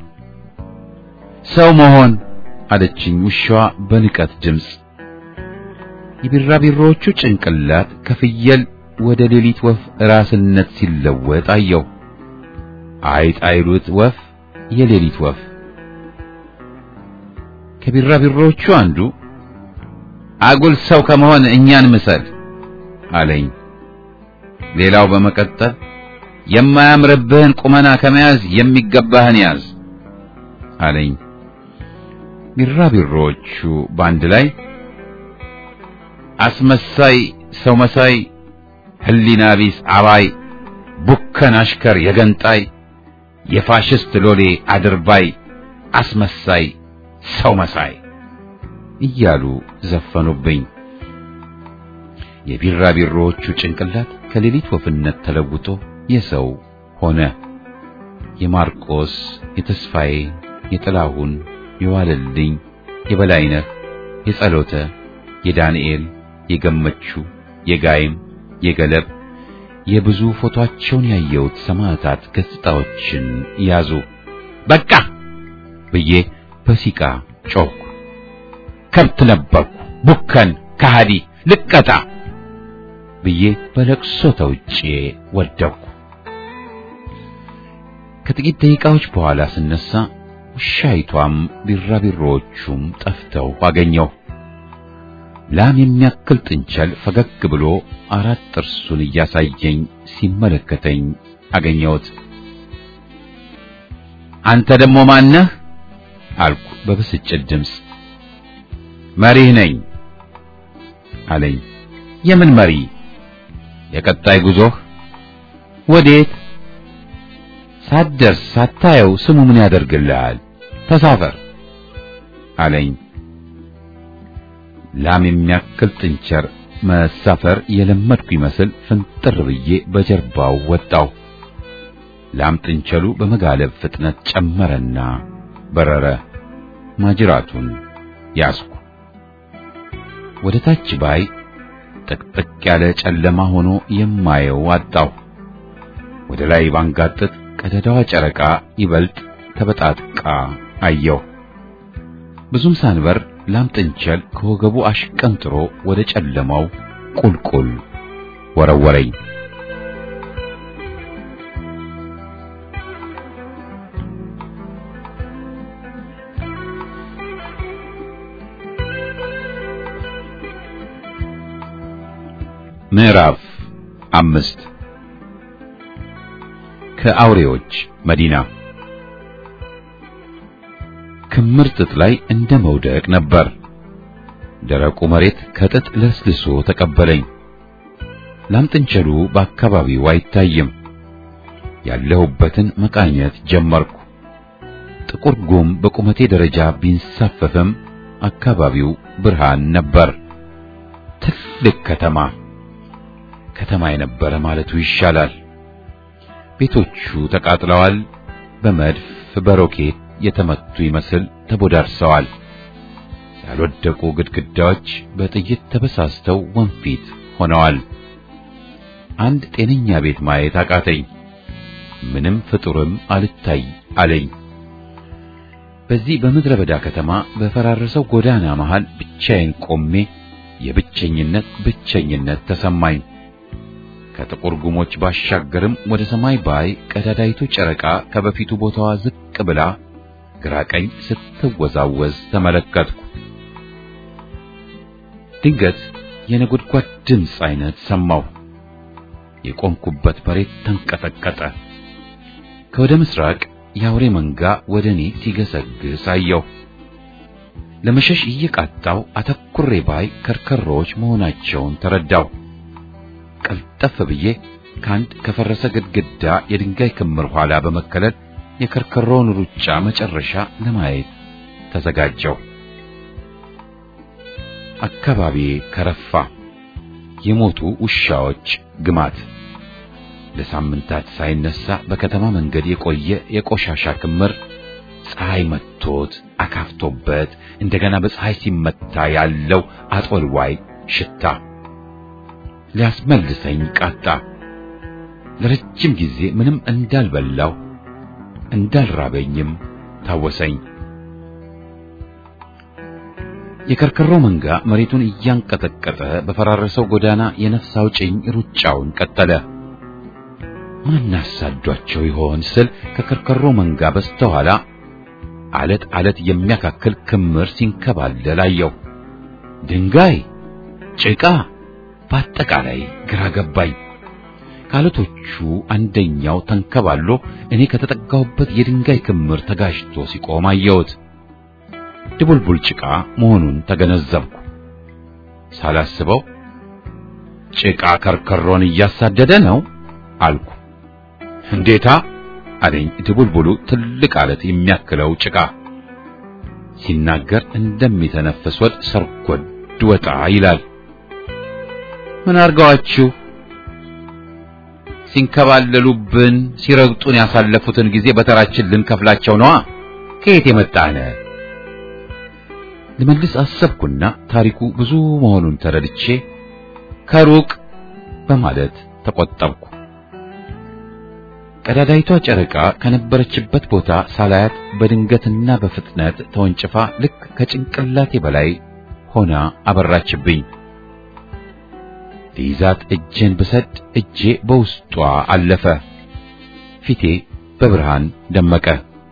ሰው መሆን አለችኝ ውሻዋ በንቀት ድምፅ። የቢራቢሮዎቹ ጭንቅላት ከፍየል ወደ ሌሊት ወፍ ራስነት ሲለወጥ አየሁ። አይጥ አይሉት ወፍ፣ የሌሊት ወፍ። ከቢራቢሮዎቹ አንዱ አጉል ሰው ከመሆን እኛን ምሰል አለኝ። ሌላው በመቀጠል የማያምርብህን ቁመና ከመያዝ የሚገባህን ያዝ አለኝ። ቢራቢሮዎቹ በአንድ ላይ አስመሳይ፣ ሰው መሳይ፣ ህሊና ቢስ አባይ፣ ቡከን አሽከር የገንጣይ፣ የፋሽስት ሎሌ አድርባይ፣ አስመሳይ፣ ሰው መሳይ እያሉ ዘፈኑብኝ። የቢራቢሮዎቹ ጭንቅላት ከሌሊት ወፍነት ተለውጦ የሰው ሆነ። የማርቆስ፣ የተስፋዬ፣ የጥላሁን፣ የዋለልኝ፣ የበላይነህ፣ የጸሎተ፣ የዳንኤል፣ የገመቹ፣ የጋይም፣ የገለብ የብዙ ፎቶአቸውን ያየሁት ሰማዕታት ገጽታዎችን ያዙ። በቃ ብዬ በሲቃ ጮክ። ከብት ነበርኩ፣ ቡከን፣ ከሃዲ፣ ልቀጣ ብዬ በለቅሶ ተውጬ ወደቅኩ። ከጥቂት ደቂቃዎች በኋላ ስነሳ ውሻይቷም ቢራቢሮዎቹም ጠፍተው አገኘው። ላም የሚያክል ጥንቸል ፈገግ ብሎ አራት ጥርሱን እያሳየኝ ሲመለከተኝ አገኘሁት። አንተ ደግሞ ማን ነህ አልኩ በብስጭት ድምፅ። መሪህ ነኝ አለኝ። የምን መሪ? የቀጣይ ጉዞህ? ወዴት? ሳትደርስ ሳታየው ስሙ ምን ያደርግልሃል? ተሳፈር አለኝ። ላም የሚያክል ጥንቸር መሳፈር የለመድኩ ይመስል ፍንጥር ብዬ በጀርባው ወጣው። ላም ጥንቸሉ በመጋለብ ፍጥነት ጨመረና በረረ። ማጅራቱን ያዝኩ። ወደ ታች ባይ ጥቅጥቅ ያለ ጨለማ ሆኖ የማየው አጣው። ወደ ላይ ባንጋጥጥ ቀደዳዋ ጨረቃ ይበልጥ ተበጣጥቃ አየው። ብዙም ሳንበር ላም ጥንቸል ከወገቡ አሽቀንጥሮ ወደ ጨለማው ቁልቁል ወረወረኝ። ምዕራፍ አምስት ከአውሬዎች መዲና። ክምር ጥጥ ላይ እንደ መውደቅ ነበር። ደረቁ መሬት ከጥጥ ለስልሶ ተቀበለኝ። ላም ጥንቸሉ በአካባቢው አይታይም። ያለሁበትን መቃኘት ጀመርኩ። ጥቁር ጉም በቁመቴ ደረጃ ቢንሳፈፍም አካባቢው ብርሃን ነበር። ትልቅ ከተማ ከተማ የነበረ ማለቱ ይሻላል። ቤቶቹ ተቃጥለዋል። በመድፍ በሮኬት የተመቱ ይመስል ተቦዳርሰዋል። ያልወደቁ ግድግዳዎች በጥይት ተበሳስተው ወንፊት ሆነዋል። አንድ ጤነኛ ቤት ማየት አቃተኝ። ምንም ፍጡርም አልታይ አለኝ። በዚህ በምድረ በዳ ከተማ በፈራረሰው ጎዳና መሃል ብቻዬን ቆሜ የብቸኝነት ብቸኝነት ተሰማኝ። ከጥቁር ጉሞች ባሻገርም ወደ ሰማይ ባይ ቀዳዳይቱ ጨረቃ ከበፊቱ ቦታዋ ዝቅ ብላ ግራቀኝ ስትወዛወዝ ተመለከትኩ። ድንገት የነጎድጓድ ድምፅ አይነት ሰማሁ። የቆምኩበት መሬት ተንቀጠቀጠ። ከወደ ምስራቅ የአውሬ መንጋ ወደኔ ሲገሰግስ አየሁ። ለመሸሽ እየቃጣው አተኩሬ ባይ ከርከሮች መሆናቸውን ተረዳሁ። ቀልጠፍ ብዬ ካንድ ከፈረሰ ግድግዳ የድንጋይ ክምር ኋላ በመከለል የከርከሮውን ሩጫ መጨረሻ ለማየት ተዘጋጀው። አካባቢ ከረፋ። የሞቱ ውሻዎች ግማት። ለሳምንታት ሳይነሳ በከተማ መንገድ የቆየ የቆሻሻ ክምር ፀሐይ መጥቶት አካፍቶበት እንደገና በፀሐይ ሲመታ ያለው አጦልዋይ ሽታ ሊያስመልሰኝ ቃጣ። ለረጅም ጊዜ ምንም እንዳልበላው እንዳልራበኝም ታወሰኝ። የከርከሮ መንጋ መሬቱን እያንቀጠቀጠ በፈራረሰው ጎዳና የነፍስ አውጭኝ ሩጫውን ቀጠለ። ማን አሳዷቸው ይሆን ስል ከከርከሮ መንጋ በስተኋላ አለት አለት የሚያካክል ክምር ሲንከባለል አየሁ። ድንጋይ፣ ጭቃ፣ በአጠቃላይ ግራ ገባኝ። ካለቶቹ አንደኛው ተንከባሎ እኔ ከተጠጋሁበት የድንጋይ ክምር ተጋጅቶ ሲቆም አየሁት። ድቡልቡል ጭቃ መሆኑን ተገነዘብኩ። ሳላስበው ጭቃ ከርከሮን እያሳደደ ነው አልኩ። እንዴታ አለኝ ድቡልቡሉ ትልቅ አለት የሚያክለው ጭቃ። ሲናገር እንደሚተነፍስ ወድ ሰርጎድ ወጣ ይላል። ምን አርጋዋችሁ? ሲንከባለሉብን ሲረግጡን ያሳለፉትን ጊዜ በተራችን ልንከፍላቸው ነዋ። ከየት የመጣነ? ለመልስ አሰብኩና ታሪኩ ብዙ መሆኑን ተረድቼ ከሩቅ በማለት ተቆጠብኩ። ቀዳዳይቷ ጨረቃ ከነበረችበት ቦታ ሳላያት በድንገትና በፍጥነት ተወንጭፋ ልክ ከጭንቅላቴ በላይ ሆና አበራችብኝ። ሊይዛት እጄን ብሰድ እጄ በውስጧ አለፈ። ፊቴ በብርሃን ደመቀ።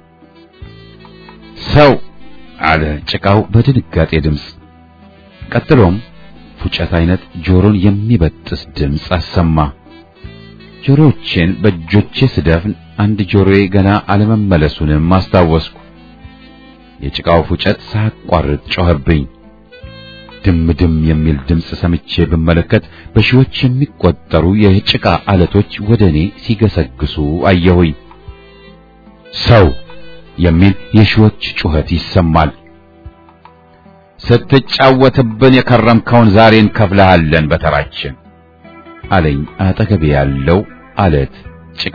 ሰው አለ ጭቃው በድንጋጤ ድምፅ። ቀጥሎም ፉጨት አይነት ጆሮን የሚበጥስ ድምፅ አሰማ። ጆሮቼን በእጆቼ ስደፍን አንድ ጆሮዬ ገና አለመመለሱንም አስታወስኩ። የጭቃው ፉጨት ሳያቋርጥ ጮኸብኝ። ድም ድም የሚል ድምፅ ሰምቼ ብመለከት በሺዎች የሚቆጠሩ የጭቃ አለቶች ወደኔ ሲገሰግሱ አየሁኝ። ሰው የሚል የሺዎች ጩኸት ይሰማል። ስትጫወትብን የከረምከውን ዛሬን ከፍለሃለን በተራችን አለኝ አጠገቤ ያለው አለት ጭቃ።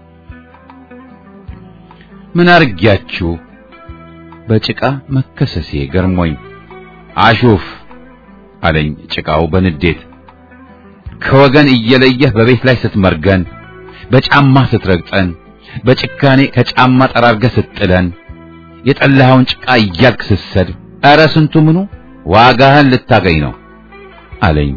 ምን አርጊያችሁ? በጭቃ መከሰሴ ገርሞኝ። አሹፍ አለኝ ጭቃው በንዴት። ከወገን እየለየህ በቤት ላይ ስትመርገን፣ በጫማ ስትረግጠን፣ በጭካኔ ከጫማ ጠራርገህ ስትጥለን፣ የጠላኸውን ጭቃ እያልክ ስትሰድ፣ ኧረ ስንቱ ምኑ ዋጋህን ልታገኝ ነው አለኝ።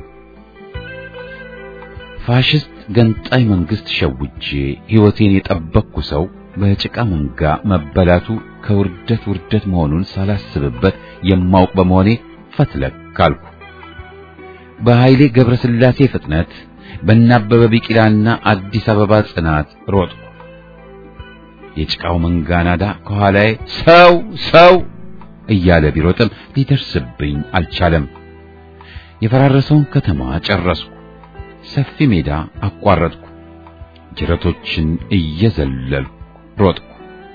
ፋሽስት ገንጣይ መንግስት ሸውጄ ሕይወቴን የጠበቅኩ ሰው በጭቃ መንጋ መበላቱ ከውርደት ውርደት መሆኑን ሳላስብበት የማውቅ በመሆኔ ፈትለክ ካልኩ። በኃይሌ ገብረስላሴ ፍጥነት በእናበበ ቢቂላና አዲስ አበባ ጽናት ሮጥኩ። የጭቃው መንጋ ናዳ ከኋላዬ ሰው ሰው እያለ ቢሮጥም ሊደርስብኝ አልቻለም። የፈራረሰውን ከተማ ጨረስኩ። ሰፊ ሜዳ አቋረጥኩ። ጅረቶችን እየዘለልኩ ሮጥኩ።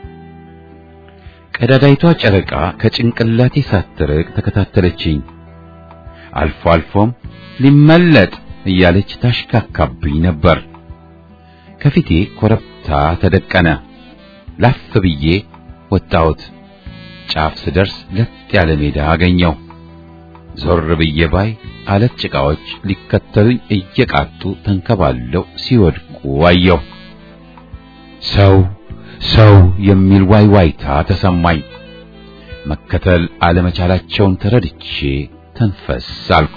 ቀዳዳይቷ ጨረቃ ከጭንቅላቴ ሳትርቅ ተከታተለችኝ። አልፎ አልፎም ሊመለጥ እያለች ታሽካካብኝ ነበር። ከፊቴ ኮረብታ ተደቀነ። ላፍ ብዬ ወጣሁት። ጫፍ ስደርስ ለጥ ያለ ሜዳ አገኘው። ዞር ብዬ ባይ አለት ጭቃዎች ሊከተሉኝ እየቃጡ ተንከባለው ሲወድቁ አየሁ። ሰው ሰው የሚል ዋይዋይታ ተሰማኝ። መከተል አለመቻላቸውን ተረድቼ ተንፈስ አልኩ።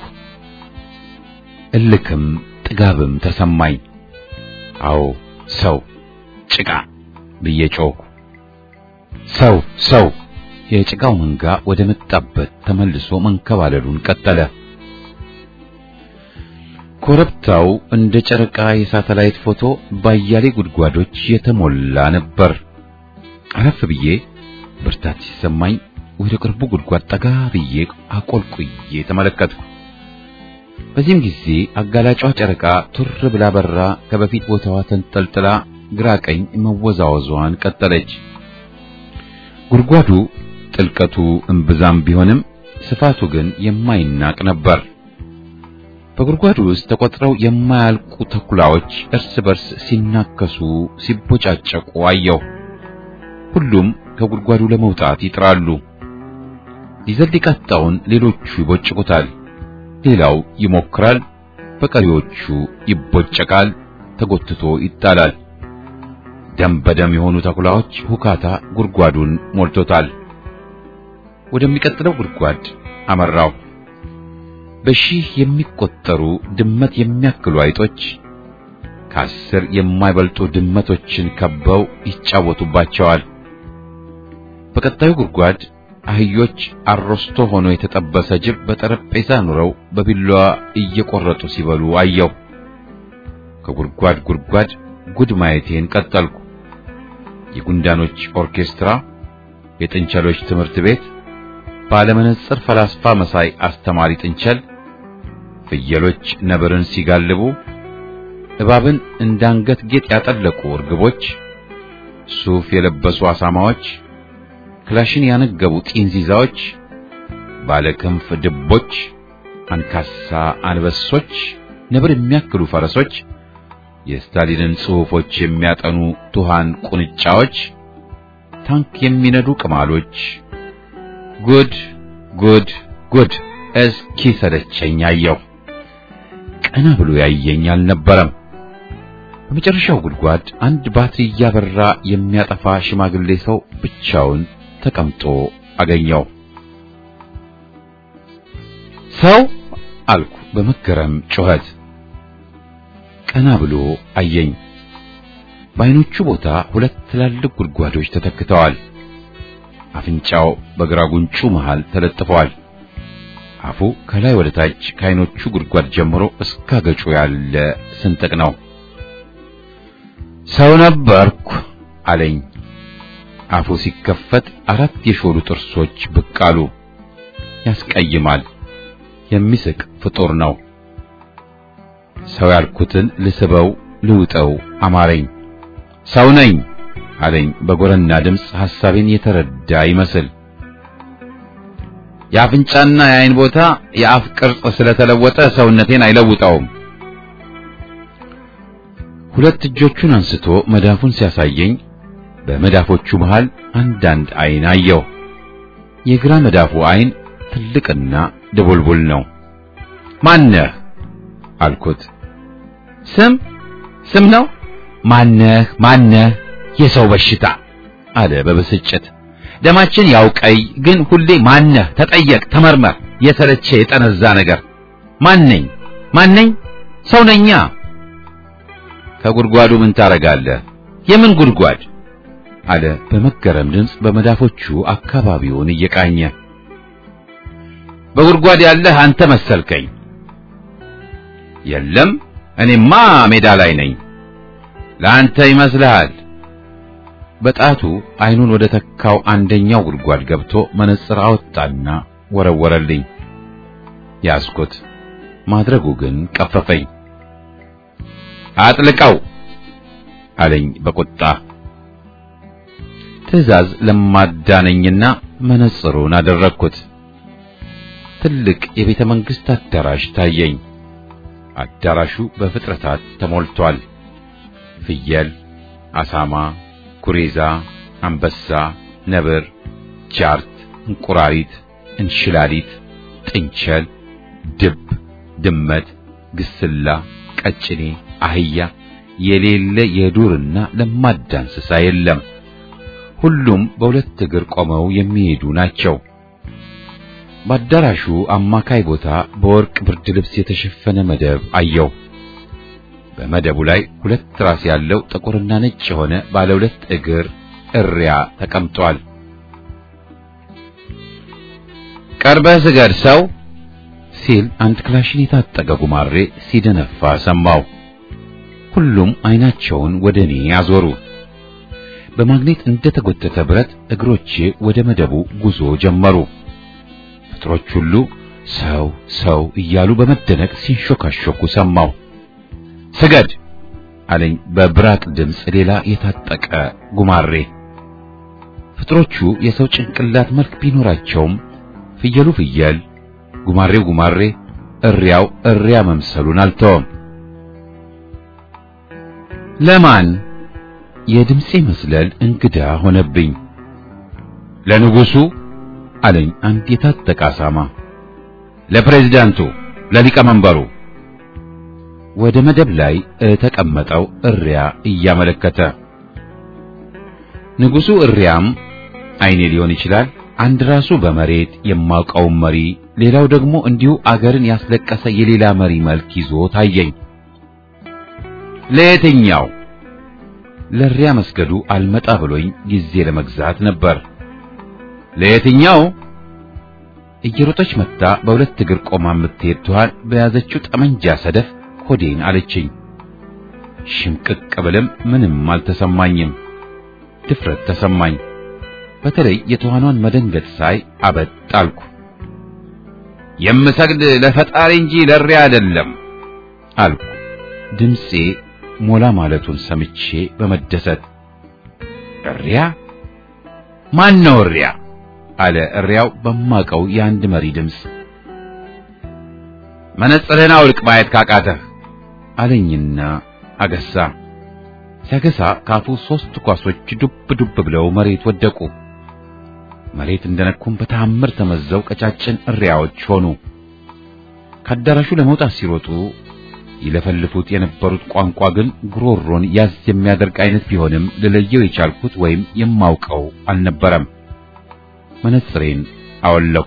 እልክም ጥጋብም ተሰማኝ። አዎ ሰው ጭቃ ብዬ ጮኩ። ሰው ሰው የጭቃው መንጋ ወደ መጣበት ተመልሶ መንከባለሉን ቀጠለ። ኮረብታው እንደ ጨረቃ የሳተላይት ፎቶ ባያሌ ጉድጓዶች የተሞላ ነበር። አረፍ ብዬ ብርታት ሲሰማኝ ወደ ቅርቡ ጉድጓድ ጠጋ ብዬ አቆልቁዬ ተመለከትኩ። በዚህም ጊዜ አጋላጯ ጨረቃ ቱር ብላ በራ ከበፊት ቦታዋ ተንጠልጥላ ግራ ቀኝ መወዛወዟን ቀጠለች። ጉድጓዱ ጥልቀቱ እምብዛም ቢሆንም ስፋቱ ግን የማይናቅ ነበር። በጉድጓዱ ውስጥ ተቆጥረው የማያልቁ ተኩላዎች እርስ በርስ ሲናከሱ ሲቦጫጨቁ አየሁ። ሁሉም ከጉድጓዱ ለመውጣት ይጥራሉ። ሊዘል የቃጣውን ሌሎቹ ይቦጭቁታል፣ ሌላው ይሞክራል፣ በቀሪዎቹ ይቦጨቃል፣ ተጎትቶ ይጣላል። ደም በደም የሆኑ ተኩላዎች ሁካታ ጉድጓዱን ሞልቶታል። ወደሚቀጥለው ጉድጓድ አመራው። በሺህ የሚቆጠሩ ድመት የሚያክሉ አይጦች ከአስር የማይበልጡ ድመቶችን ከበው ይጫወቱባቸዋል። በቀጣዩ ጉድጓድ አህዮች አሮስቶ ሆኖ የተጠበሰ ጅብ በጠረጴዛ ኑረው በቢላዋ እየቆረጡ ሲበሉ አየሁ። ከጉድጓድ ጉድጓድ ጉድ ማየቴን ቀጠልኩ። የጉንዳኖች ኦርኬስትራ፣ የጥንቸሎች ትምህርት ቤት፣ ባለመነጽር ፈላስፋ መሳይ አስተማሪ ጥንቸል፣ ፍየሎች ነብርን ሲጋልቡ፣ እባብን እንዳንገት ጌጥ ያጠለቁ እርግቦች፣ ሱፍ የለበሱ አሳማዎች፣ ክላሽን ያነገቡ ጢንዚዛዎች፣ ባለክንፍ ድቦች፣ አንካሳ አንበሶች፣ ነብር የሚያክሉ ፈረሶች፣ የስታሊንን ጽሑፎች የሚያጠኑ ቱሃን ቁንጫዎች፣ ታንክ የሚነዱ ቅማሎች። ጉድ ጉድ ጉድ! እስኪ ሰለቸኝ አየሁ። ቀና ብሎ ያየኝ አልነበረም። በመጨረሻው ጉድጓድ አንድ ባትሪ እያበራ የሚያጠፋ ሽማግሌ ሰው ብቻውን ተቀምጦ አገኘው። ሰው አልኩ በመገረም ጮኸት። ቀና ብሎ አየኝ። በዓይኖቹ ቦታ ሁለት ትላልቅ ጉድጓዶች ተተክተዋል። አፍንጫው በግራ ጉንጩ መሃል ተለጥፈዋል። አፉ ከላይ ወደ ታች ከዓይኖቹ ጉድጓድ ጀምሮ እስከ ገጩ ያለ ስንጥቅ ነው። ሰው ነበርኩ አለኝ። አፉ ሲከፈት አራት የሾሉ ጥርሶች ብቅ አሉ። ያስቀይማል። የሚስቅ ፍጡር ነው። ሰው ያልኩትን ልስበው ልውጠው አማረኝ። ሰው ነኝ አለኝ በጎረና ድምፅ ሐሳቤን የተረዳ ይመስል። የአፍንጫና የዓይን ቦታ የአፍ ቅርጽ ስለተለወጠ ሰውነቴን አይለውጠውም። ሁለት እጆቹን አንስቶ መዳፉን ሲያሳየኝ በመዳፎቹ መሃል አንዳንድ ዓይን አየሁ። የግራ መዳፉ ዓይን ትልቅና ድቡልቡል ነው። ማነህ አልኩት። ስም ስም ነው? ማነህ ማነህ የሰው በሽታ አለ በብስጭት። ደማችን ያው ቀይ፣ ግን ሁሌ ማነህ ተጠየቅ ተመርመር፣ የሰለቸ የጠነዛ ነገር። ማነኝ ማነኝ? ሰው ነኛ። ከጉድጓዱ ምን ታረጋለህ? የምን ጉድጓድ አለ በመገረም ድምፅ በመዳፎቹ አካባቢውን እየቃኘ። በጉድጓድ ያለህ አንተ መሰልከኝ። የለም እኔማ ሜዳ ላይ ነኝ። ለአንተ ይመስልሃል? በጣቱ ዓይኑን ወደ ተካው አንደኛው ጉድጓድ ገብቶ መነጽር አወጣና ወረወረልኝ። ያስኩት ማድረጉ ግን ቀፈፈኝ። አጥልቀው አለኝ በቁጣ። ትዕዛዝ ለማዳነኝና መነጽሩን አደረግኩት። ትልቅ የቤተ መንግሥት አዳራሽ ታየኝ። አዳራሹ በፍጥረታት ተሞልቷል። ፍየል፣ አሳማ፣ ኩሬዛ፣ አንበሳ፣ ነብር፣ ጃርት፣ እንቁራሪት፣ እንሽላሊት፣ ጥንቸል፣ ድብ፣ ድመት፣ ግስላ፣ ቀጭኔ፣ አህያ የሌለ የዱርና ለማዳ እንስሳ የለም። ሁሉም በሁለት እግር ቆመው የሚሄዱ ናቸው። በአዳራሹ አማካይ ቦታ በወርቅ ብርድ ልብስ የተሸፈነ መደብ አየው። በመደቡ ላይ ሁለት ራስ ያለው ጥቁርና ነጭ የሆነ ባለ ሁለት እግር እሪያ ተቀምጧል። ቀርበህ ስገድ ሰው ሲል አንድ ክላሽን የታጠቀ ጉማሬ ሲደነፋ ሰማው። ሁሉም አይናቸውን ወደ እኔ አዞሩ። በማግኔት እንደተጎተተ ብረት እግሮቼ ወደ መደቡ ጉዞ ጀመሩ። ፍጥሮች ሁሉ ሰው ሰው እያሉ በመደነቅ ሲንሾካሾኩ ሰማው። ስገድ አለኝ በብራቅ ድምፅ ሌላ የታጠቀ ጉማሬ። ፍጥሮቹ የሰው ጭንቅላት መልክ ቢኖራቸውም ፍየሉ ፍየል፣ ጉማሬው ጉማሬ፣ እሪያው እሪያ መምሰሉን አልተወም። ለማን? የድምጼ መስለል እንግዳ ሆነብኝ። ለንጉሱ አለኝ አንድ የታጠቀ አሳማ። ለፕሬዝዳንቱ፣ ለሊቀመንበሩ። ወደ መደብ ላይ ተቀመጠው እሪያ እያመለከተ። ንጉሱ እሪያም አይኔ ሊሆን ይችላል አንድ ራሱ በመሬት የማውቀው መሪ፣ ሌላው ደግሞ እንዲሁ አገርን ያስለቀሰ የሌላ መሪ መልክ ይዞ ታየኝ። ለየትኛው? ለሪያ መስገዱ አልመጣ ብሎኝ ጊዜ ለመግዛት ነበር። ለየትኛው? እየሮጠች መጣ በሁለት እግር ቆማ የምትሄድ ትኋን በያዘችው ጠመንጃ ሰደፍ ሆዴን አለችኝ። ሽምቅቅ ብለም ምንም አልተሰማኝም። ድፍረት ተሰማኝ። በተለይ የተዋኗን መደንገጥ ሳይ አበጣልኩ። የምሰግድ ለፈጣሪ እንጂ ለሪያ አይደለም አልኩ። ድምጼ ሞላ ማለቱን ሰምቼ በመደሰት እሪያ? ማን ነው እሪያ? አለ እሪያው በማቀው የአንድ መሪ ድምፅ። መነጽርህን አውልቅ ማየት ካቃተህ አለኝና አገሳ። ሲያገሳ ካፉ ሶስት ኳሶች ዱብ ዱብ ብለው መሬት ወደቁ። መሬት እንደነኩም በተአምር ተመዘው ቀጫጭን እሪያዎች ሆኑ። ከአዳራሹ ለመውጣት ሲሮጡ ይለፈልፉት የነበሩት ቋንቋ ግን ጉሮሮን ያዝ የሚያደርግ አይነት ቢሆንም ለለየው የቻልኩት ወይም የማውቀው አልነበረም። መነጽሬን አወለኩ።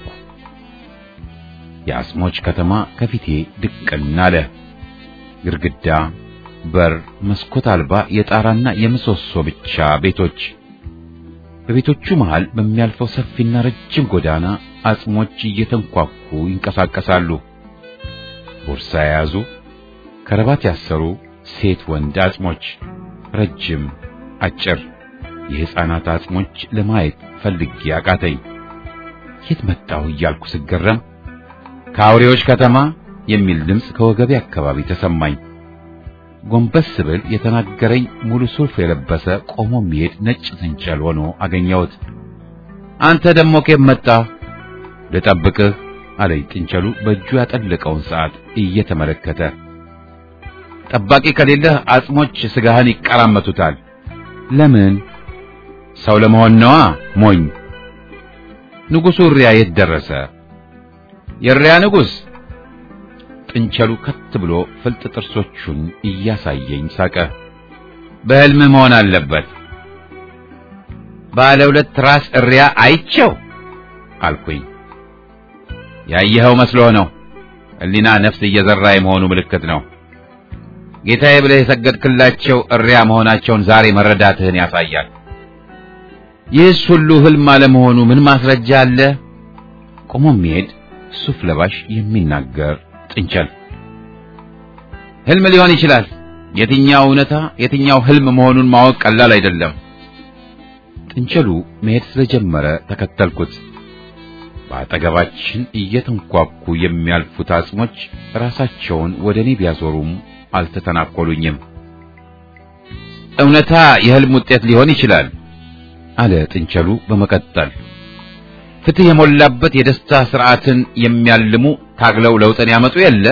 የአጽሞች ከተማ ከፊቴ ድቅን አለ። ግድግዳ፣ በር፣ መስኮት አልባ የጣራና የምሰሶ ብቻ ቤቶች። በቤቶቹ መሃል በሚያልፈው ሰፊና ረጅም ጎዳና አጽሞች እየተንኳኩ ይንቀሳቀሳሉ። ቦርሳ የያዙ ከረባት ያሰሩ ሴት ወንድ አጽሞች፣ ረጅም አጭር የሕፃናት አጽሞች ለማየት ፈልጌ አቃተኝ። የት መጣሁ እያልኩ ስገረም ከአውሬዎች ከተማ የሚል ድምፅ ከወገቤ አካባቢ ተሰማኝ። ጎንበስ ብል የተናገረኝ ሙሉ ሱፍ የለበሰ ቆሞ የሚሄድ ነጭ ጥንቸል ሆኖ አገኘሁት። አንተ ደሞ ከየት መጣህ? ልጠብቅህ አለኝ ጥንቸሉ በእጁ ያጠለቀውን ሰዓት እየተመለከተ። ጠባቂ ከሌለህ አጽሞች ስጋህን ይቀራመቱታል። ለምን? ሰው ለመሆን ነዋ ሞኝ። ንጉሱ እሪያ የት ደረሰ? የእሪያ ንጉስ? ጥንቸሉ ከት ብሎ ፍልጥ ጥርሶቹን እያሳየኝ ሳቀ። በህልም መሆን አለበት። ባለ ሁለት ራስ እሪያ አይቼው አልኩኝ። ያየኸው መስሎ ነው። ህሊና ነፍስ እየዘራ የመሆኑ ምልክት ነው። ጌታዬ ብለህ የሰገድክላቸው እሪያ መሆናቸውን ዛሬ መረዳትህን ያሳያል። ይህስ ሁሉ ህልም አለመሆኑ ምን ማስረጃ አለ? ቆሞ የሚሄድ ሱፍ ለባሽ የሚናገር ጥንቸል። ህልም ሊሆን ይችላል። የትኛው እውነታ የትኛው ህልም መሆኑን ማወቅ ቀላል አይደለም። ጥንቸሉ መሄድ ስለጀመረ ተከተልኩት። በአጠገባችን እየተንኳኩ የሚያልፉት አጽሞች ራሳቸውን ወደኔ ቢያዞሩም አልተተናኮሉኝም። እውነታ የህልም ውጤት ሊሆን ይችላል አለ ጥንቸሉ በመቀጠል። ፍትህ የሞላበት የደስታ ስርዓትን የሚያልሙ ታግለው ለውጥን ያመጡ የለ።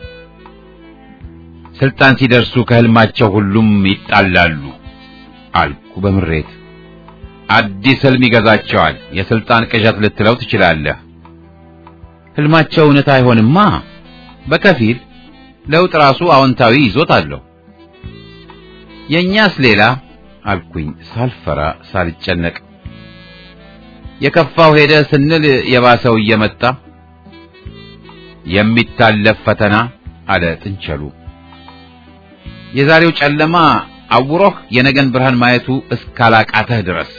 ስልጣን ሲደርሱ ከህልማቸው ሁሉም ይጣላሉ አልኩ በምሬት። አዲስ ህልም ይገዛቸዋል። የስልጣን ቅዠት ልትለው ትችላለህ። ህልማቸው እውነት አይሆንማ። በከፊል ለውጥ ራሱ አዎንታዊ ይዞት አለው። የኛስ ሌላ አልኩኝ ሳልፈራ ሳልጨነቅ። የከፋው ሄደ ስንል የባሰው እየመጣ የሚታለፍ ፈተና አለ ጥንቸሉ። የዛሬው ጨለማ አውሮህ የነገን ብርሃን ማየቱ እስካላቃተህ ድረስ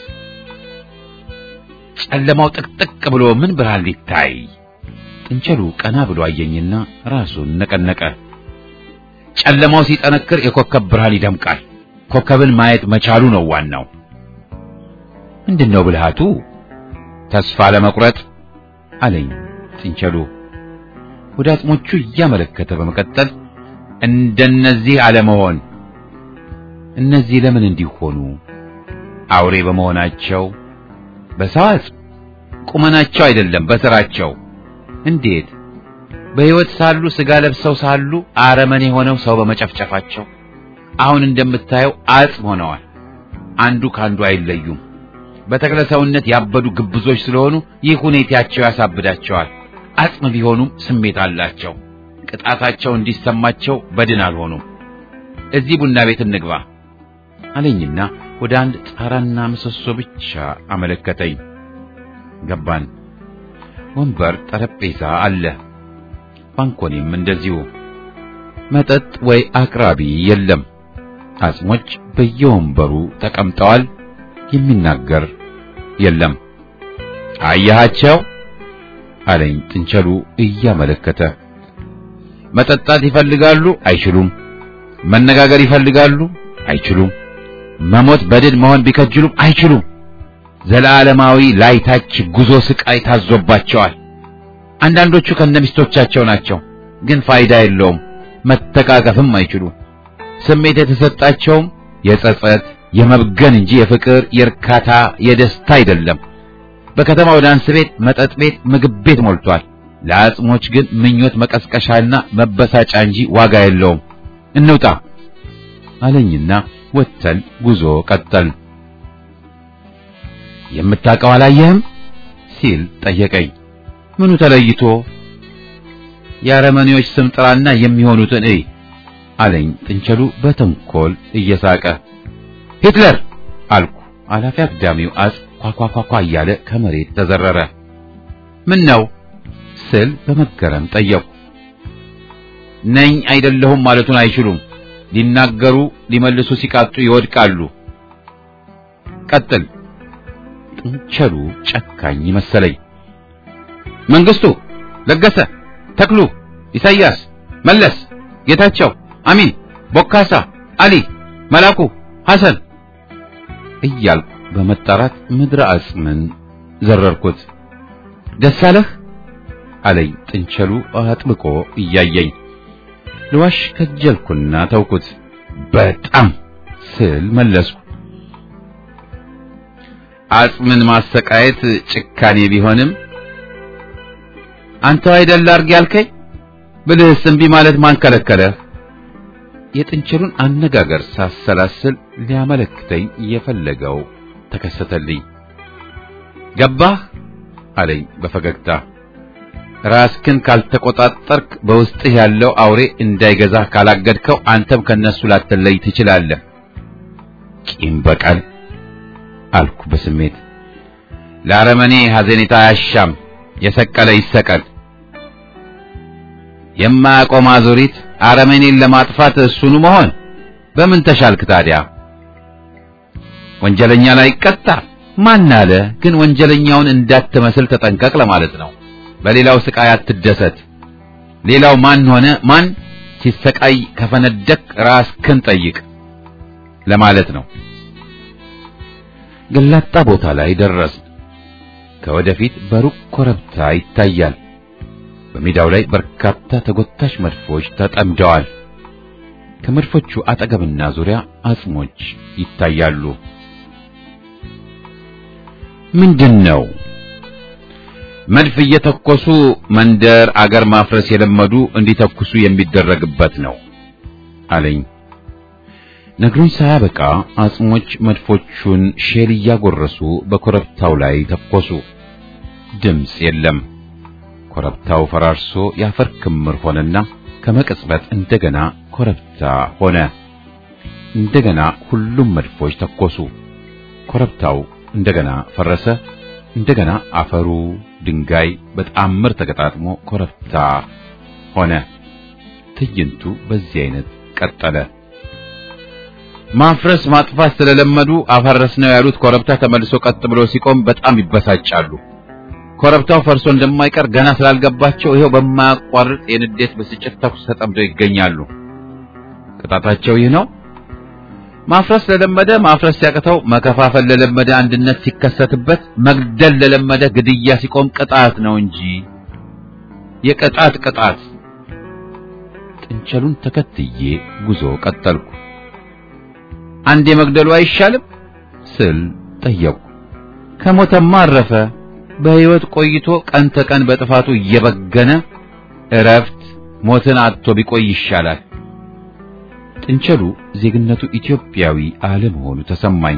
ጨለማው ጥቅጥቅ ብሎ ምን ብርሃን ሊታይ? ጥንቸሉ ቀና ብሎ አየኝና ራሱን ነቀነቀ። ጨለማው ሲጠነክር የኮከብ ብርሃን ይደምቃል። ኮከብን ማየት መቻሉ ነው ዋናው። ምንድነው ብልሃቱ? ተስፋ ለመቁረጥ አለኝ ጥንቸሉ ወደ አጽሞቹ እያመለከተ በመቀጠል እንደነዚህ አለመሆን። እነዚህ ለምን እንዲሆኑ? አውሬ በመሆናቸው? በሰዋት ቁመናቸው አይደለም፣ በስራቸው። እንዴት? በህይወት ሳሉ ስጋ ለብሰው ሳሉ አረመኔ ሆነው ሰው በመጨፍጨፋቸው አሁን እንደምታየው አጽም ሆነዋል። አንዱ ካንዱ አይለዩም። በተክለ ሰውነት ያበዱ ግብዞች ስለሆኑ ይህ ሁኔታቸው ያሳብዳቸዋል። አጽም ቢሆኑም ስሜት አላቸው። ቅጣታቸው እንዲሰማቸው በድን አልሆኑም። እዚህ ቡና ቤት እንግባ አለኝና ወደ አንድ ጣራና ምሰሶ ብቻ አመለከተኝ። ገባን። ወንበር፣ ጠረጴዛ አለ። ባንኮኒም እንደዚሁ። መጠጥ ወይ አቅራቢ የለም። አጽሞች በየወንበሩ ተቀምጠዋል። የሚናገር የለም። አያቸው አለኝ ጥንቸሉ እያመለከተ። መጠጣት ይፈልጋሉ? አይችሉም። መነጋገር ይፈልጋሉ? አይችሉም። መሞት በድን መሆን ቢከጅሉም አይችሉም። ዘላለማዊ ላይታች ጉዞ ስቃይ ታዞባቸዋል። አንዳንዶቹ ከነሚስቶቻቸው ናቸው፣ ግን ፋይዳ የለውም። መተቃቀፍም አይችሉም። ስሜት የተሰጣቸውም የጸጸት የመብገን እንጂ የፍቅር የርካታ የደስታ አይደለም። በከተማው ዳንስ ቤት፣ መጠጥ ቤት፣ ምግብ ቤት ሞልቷል። ለአጽሞች ግን ምኞት መቀስቀሻና መበሳጫ እንጂ ዋጋ የለውም። እንውጣ አለኝና ወተን ጉዞ ቀጠል። የምታውቀው አላየህም ሲል ጠየቀኝ። ምኑ ተለይቶ? የአረመኔዎች ስም ጥራና የሚሆኑትን እይ አለኝ ጥንቸሉ በተንኮል እየሳቀ። ሂትለር አልኩ። አላፊ አግዳሚው አጽ ኳኳኳኳ እያለ ከመሬት ተዘረረ። ምን ነው ስል በመገረም ጠየቁ። ነኝ አይደለሁም ማለቱን አይችሉም። ሊናገሩ ሊመልሱ ሲቃጡ ይወድቃሉ። ቀጥል። ጥንቸሉ ጨካኝ መሰለኝ። መንግስቱ፣ ለገሰ፣ ተክሉ፣ ኢሳያስ፣ መለስ፣ ጌታቸው፣ አሚን፣ ቦካሳ፣ አሊ፣ መላኩ፣ ሐሰን እያልኩ በመጣራት ምድረ አጽምን ዘረርኩት። ደስ አለህ አለኝ ጥንቸሉ አጥብቆ እያየኝ። ልዋሽ ከጀልኩና ተውኩት። በጣም ስል መለስኩ። አጽምን ማሰቃየት ጭካኔ ቢሆንም አንተ አይደል አርግ ያልከኝ? ብልህስ እምቢ ማለት ማን ከለከለህ? የጥንቸሉን አነጋገር ሳሰላስል ሊያመለክተኝ የፈለገው ተከሰተልኝ። ገባህ አለኝ በፈገግታ። ራስክን ካልተቆጣጠርክ በውስጥህ ያለው አውሬ እንዳይገዛህ ካላገድከው አንተም ከነሱ ላትለይ ትችላለህ። ቂም በቀል አልኩ በስሜት። ለአረመኔ ሐዘኔታ አያሻም፣ የሰቀለ ይሰቀል። የማያቆም አዙሪት አረመኔን ለማጥፋት እሱኑ መሆን በምን ተሻልክ ታዲያ? ወንጀለኛ ላይ ቀጣ ማን አለ? ግን ወንጀለኛውን እንዳትመስል ተጠንቀቅ ለማለት ነው። በሌላው ስቃይ አትደሰት። ሌላው ማን ሆነ ማን ሲሰቃይ ከፈነደቅ ራስክን ጠይቅ ለማለት ነው። ገላጣ ቦታ ላይ ደረስን። ከወደፊት በሩቅ ኮረብታ ይታያል። በሜዳው ላይ በርካታ ተጎታች መድፎች ተጠምደዋል። ከመድፎቹ አጠገብና ዙሪያ አጽሞች ይታያሉ። ምንድነው? መድፍ እየተኮሱ መንደር አገር ማፍረስ የለመዱ እንዲተኩሱ የሚደረግበት ነው አለኝ። ነግሮኝ ሳያበቃ አጽሞች መድፎቹን ሼል እያጎረሱ በኮረብታው ላይ ተኮሱ። ድምጽ የለም። ኮረብታው ፈራርሶ ያፈር ክምር ሆነና ከመቅጽበት እንደገና ኮረብታ ሆነ። እንደገና ሁሉም መድፎች ተኮሱ። ኮረብታው እንደገና ፈረሰ። እንደገና አፈሩ ድንጋይ በጣምር ተገጣጥሞ ኮረብታ ሆነ። ትዕይንቱ በዚህ አይነት ቀጠለ። ማፍረስ ማጥፋት ስለለመዱ አፈረስ ነው ያሉት ኮረብታ ተመልሶ ቀጥ ብሎ ሲቆም በጣም ይበሳጫሉ። ኮረብታው ፈርሶ እንደማይቀር ገና ስላልገባቸው ይሄው በማያቋርጥ የንዴት ብስጭት ተኩስ ተጠምደው ይገኛሉ። ቅጣታቸው ይህ ነው። ማፍረስ ለለመደ ማፍረስ ሲያቅተው፣ መከፋፈል ለለመደ አንድነት ሲከሰትበት፣ መግደል ለለመደ ግድያ ሲቆም ቅጣት ነው እንጂ የቅጣት ቅጣት። ጥንቸሉን ተከትዬ ጉዞ ቀጠልኩ። አንዴ መግደሉ አይሻልም ስል ጠየቁ። ከሞተማ አረፈ። በህይወት ቆይቶ ቀን ተቀን በጥፋቱ እየበገነ እረፍት ሞትን አጥቶ ቢቆይ ይሻላል። ጥንቸሉ ዜግነቱ ኢትዮጵያዊ አለመሆኑ ተሰማኝ።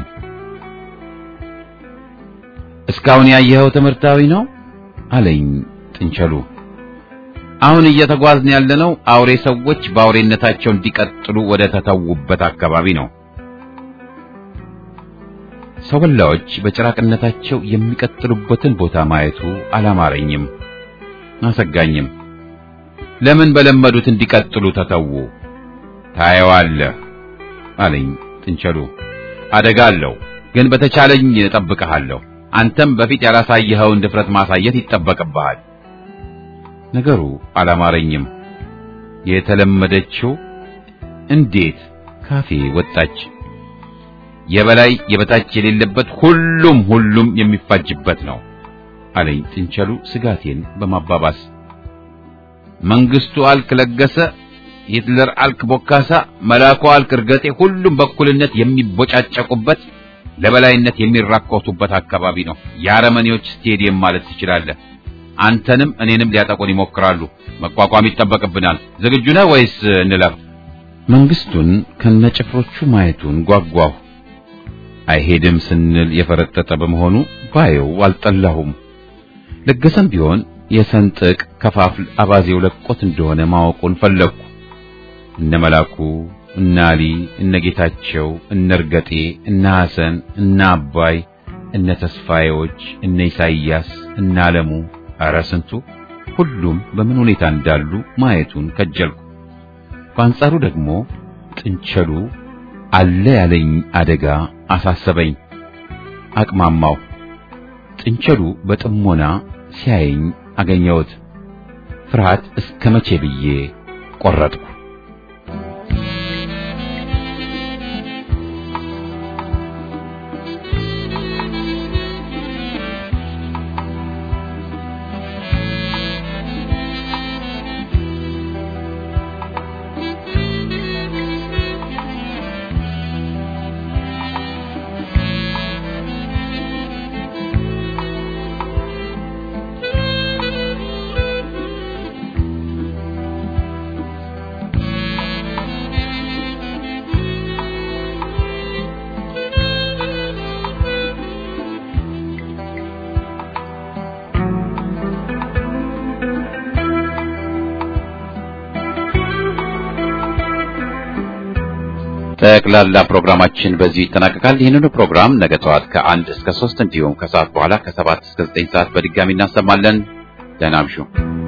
እስካሁን ያየኸው ትምህርታዊ ነው አለኝ ጥንቸሉ። አሁን እየተጓዝን ያለነው አውሬ ሰዎች በአውሬነታቸው እንዲቀጥሉ ወደ ተተውበት አካባቢ ነው። ሰው በላዎች በጭራቅነታቸው የሚቀጥሉበትን ቦታ ማየቱ አላማረኝም፣ አሰጋኝም። ለምን በለመዱት እንዲቀጥሉ ተተው? ታየዋለህ አለኝ ጥንቸሉ። አደጋ አለው፣ ግን በተቻለኝ እጠብቅሃለሁ። አንተም በፊት ያላሳየኸውን ድፍረት ማሳየት ይጠበቅብሃል። ነገሩ አላማረኝም። የተለመደችው እንዴት ካፌ ወጣች። የበላይ የበታች የሌለበት ሁሉም ሁሉም የሚፋጅበት ነው አለኝ ጥንቸሉ ስጋቴን በማባባስ። መንግስቱ አልክ ለገሰ፣ ሂትለር አልክ ቦካሳ፣ መላኩ አልክ እርገጤ ሁሉም በኩልነት የሚቦጫጨቁበት ለበላይነት የሚራኮቱበት አካባቢ ነው። የአረመኔዎች ስቴዲየም ማለት ትችላለህ። አንተንም እኔንም ሊያጠቁን ይሞክራሉ። መቋቋም ይጠበቅብናል። ዝግጁ ነህ ወይስ እንለፍ? መንግስቱን ከነጭፍሮቹ ማየቱን ጓጓሁ። አይሄድም ስንል የፈረጠጠ በመሆኑ ባየው አልጠላሁም። ለገሰም ቢሆን የሰንጥቅ ከፋፍል አባዜው ለቆት እንደሆነ ማወቁን ፈለግኩ። እነ መላኩ፣ እነ አሊ፣ እነ ጌታቸው፣ እነ እርገጤ፣ እነ ሐሰን፣ እነ አባይ፣ እነ ተስፋዬዎች፣ እነ ኢሳይያስ፣ እነ አለሙ፣ ኧረ ስንቱ ሁሉም በምን ሁኔታ እንዳሉ ማየቱን ከጀልኩ። በአንጻሩ ደግሞ ጥንቸሉ አለ ያለኝ አደጋ አሳሰበኝ። አቅማማው። ጥንቸሉ በጥሞና ሲያየኝ አገኘሁት። ፍርሃት እስከ መቼ ብዬ ቆረጥኩ። ጠቅላላ ፕሮግራማችን በዚህ ይጠናቀቃል። ይህንኑ ፕሮግራም ነገ ጠዋት ከአንድ እስከ ሶስት እንዲሁም ከሰዓት በኋላ ከሰባት እስከ ዘጠኝ ሰዓት በድጋሚ እናሰማለን። ደህና እምሹ።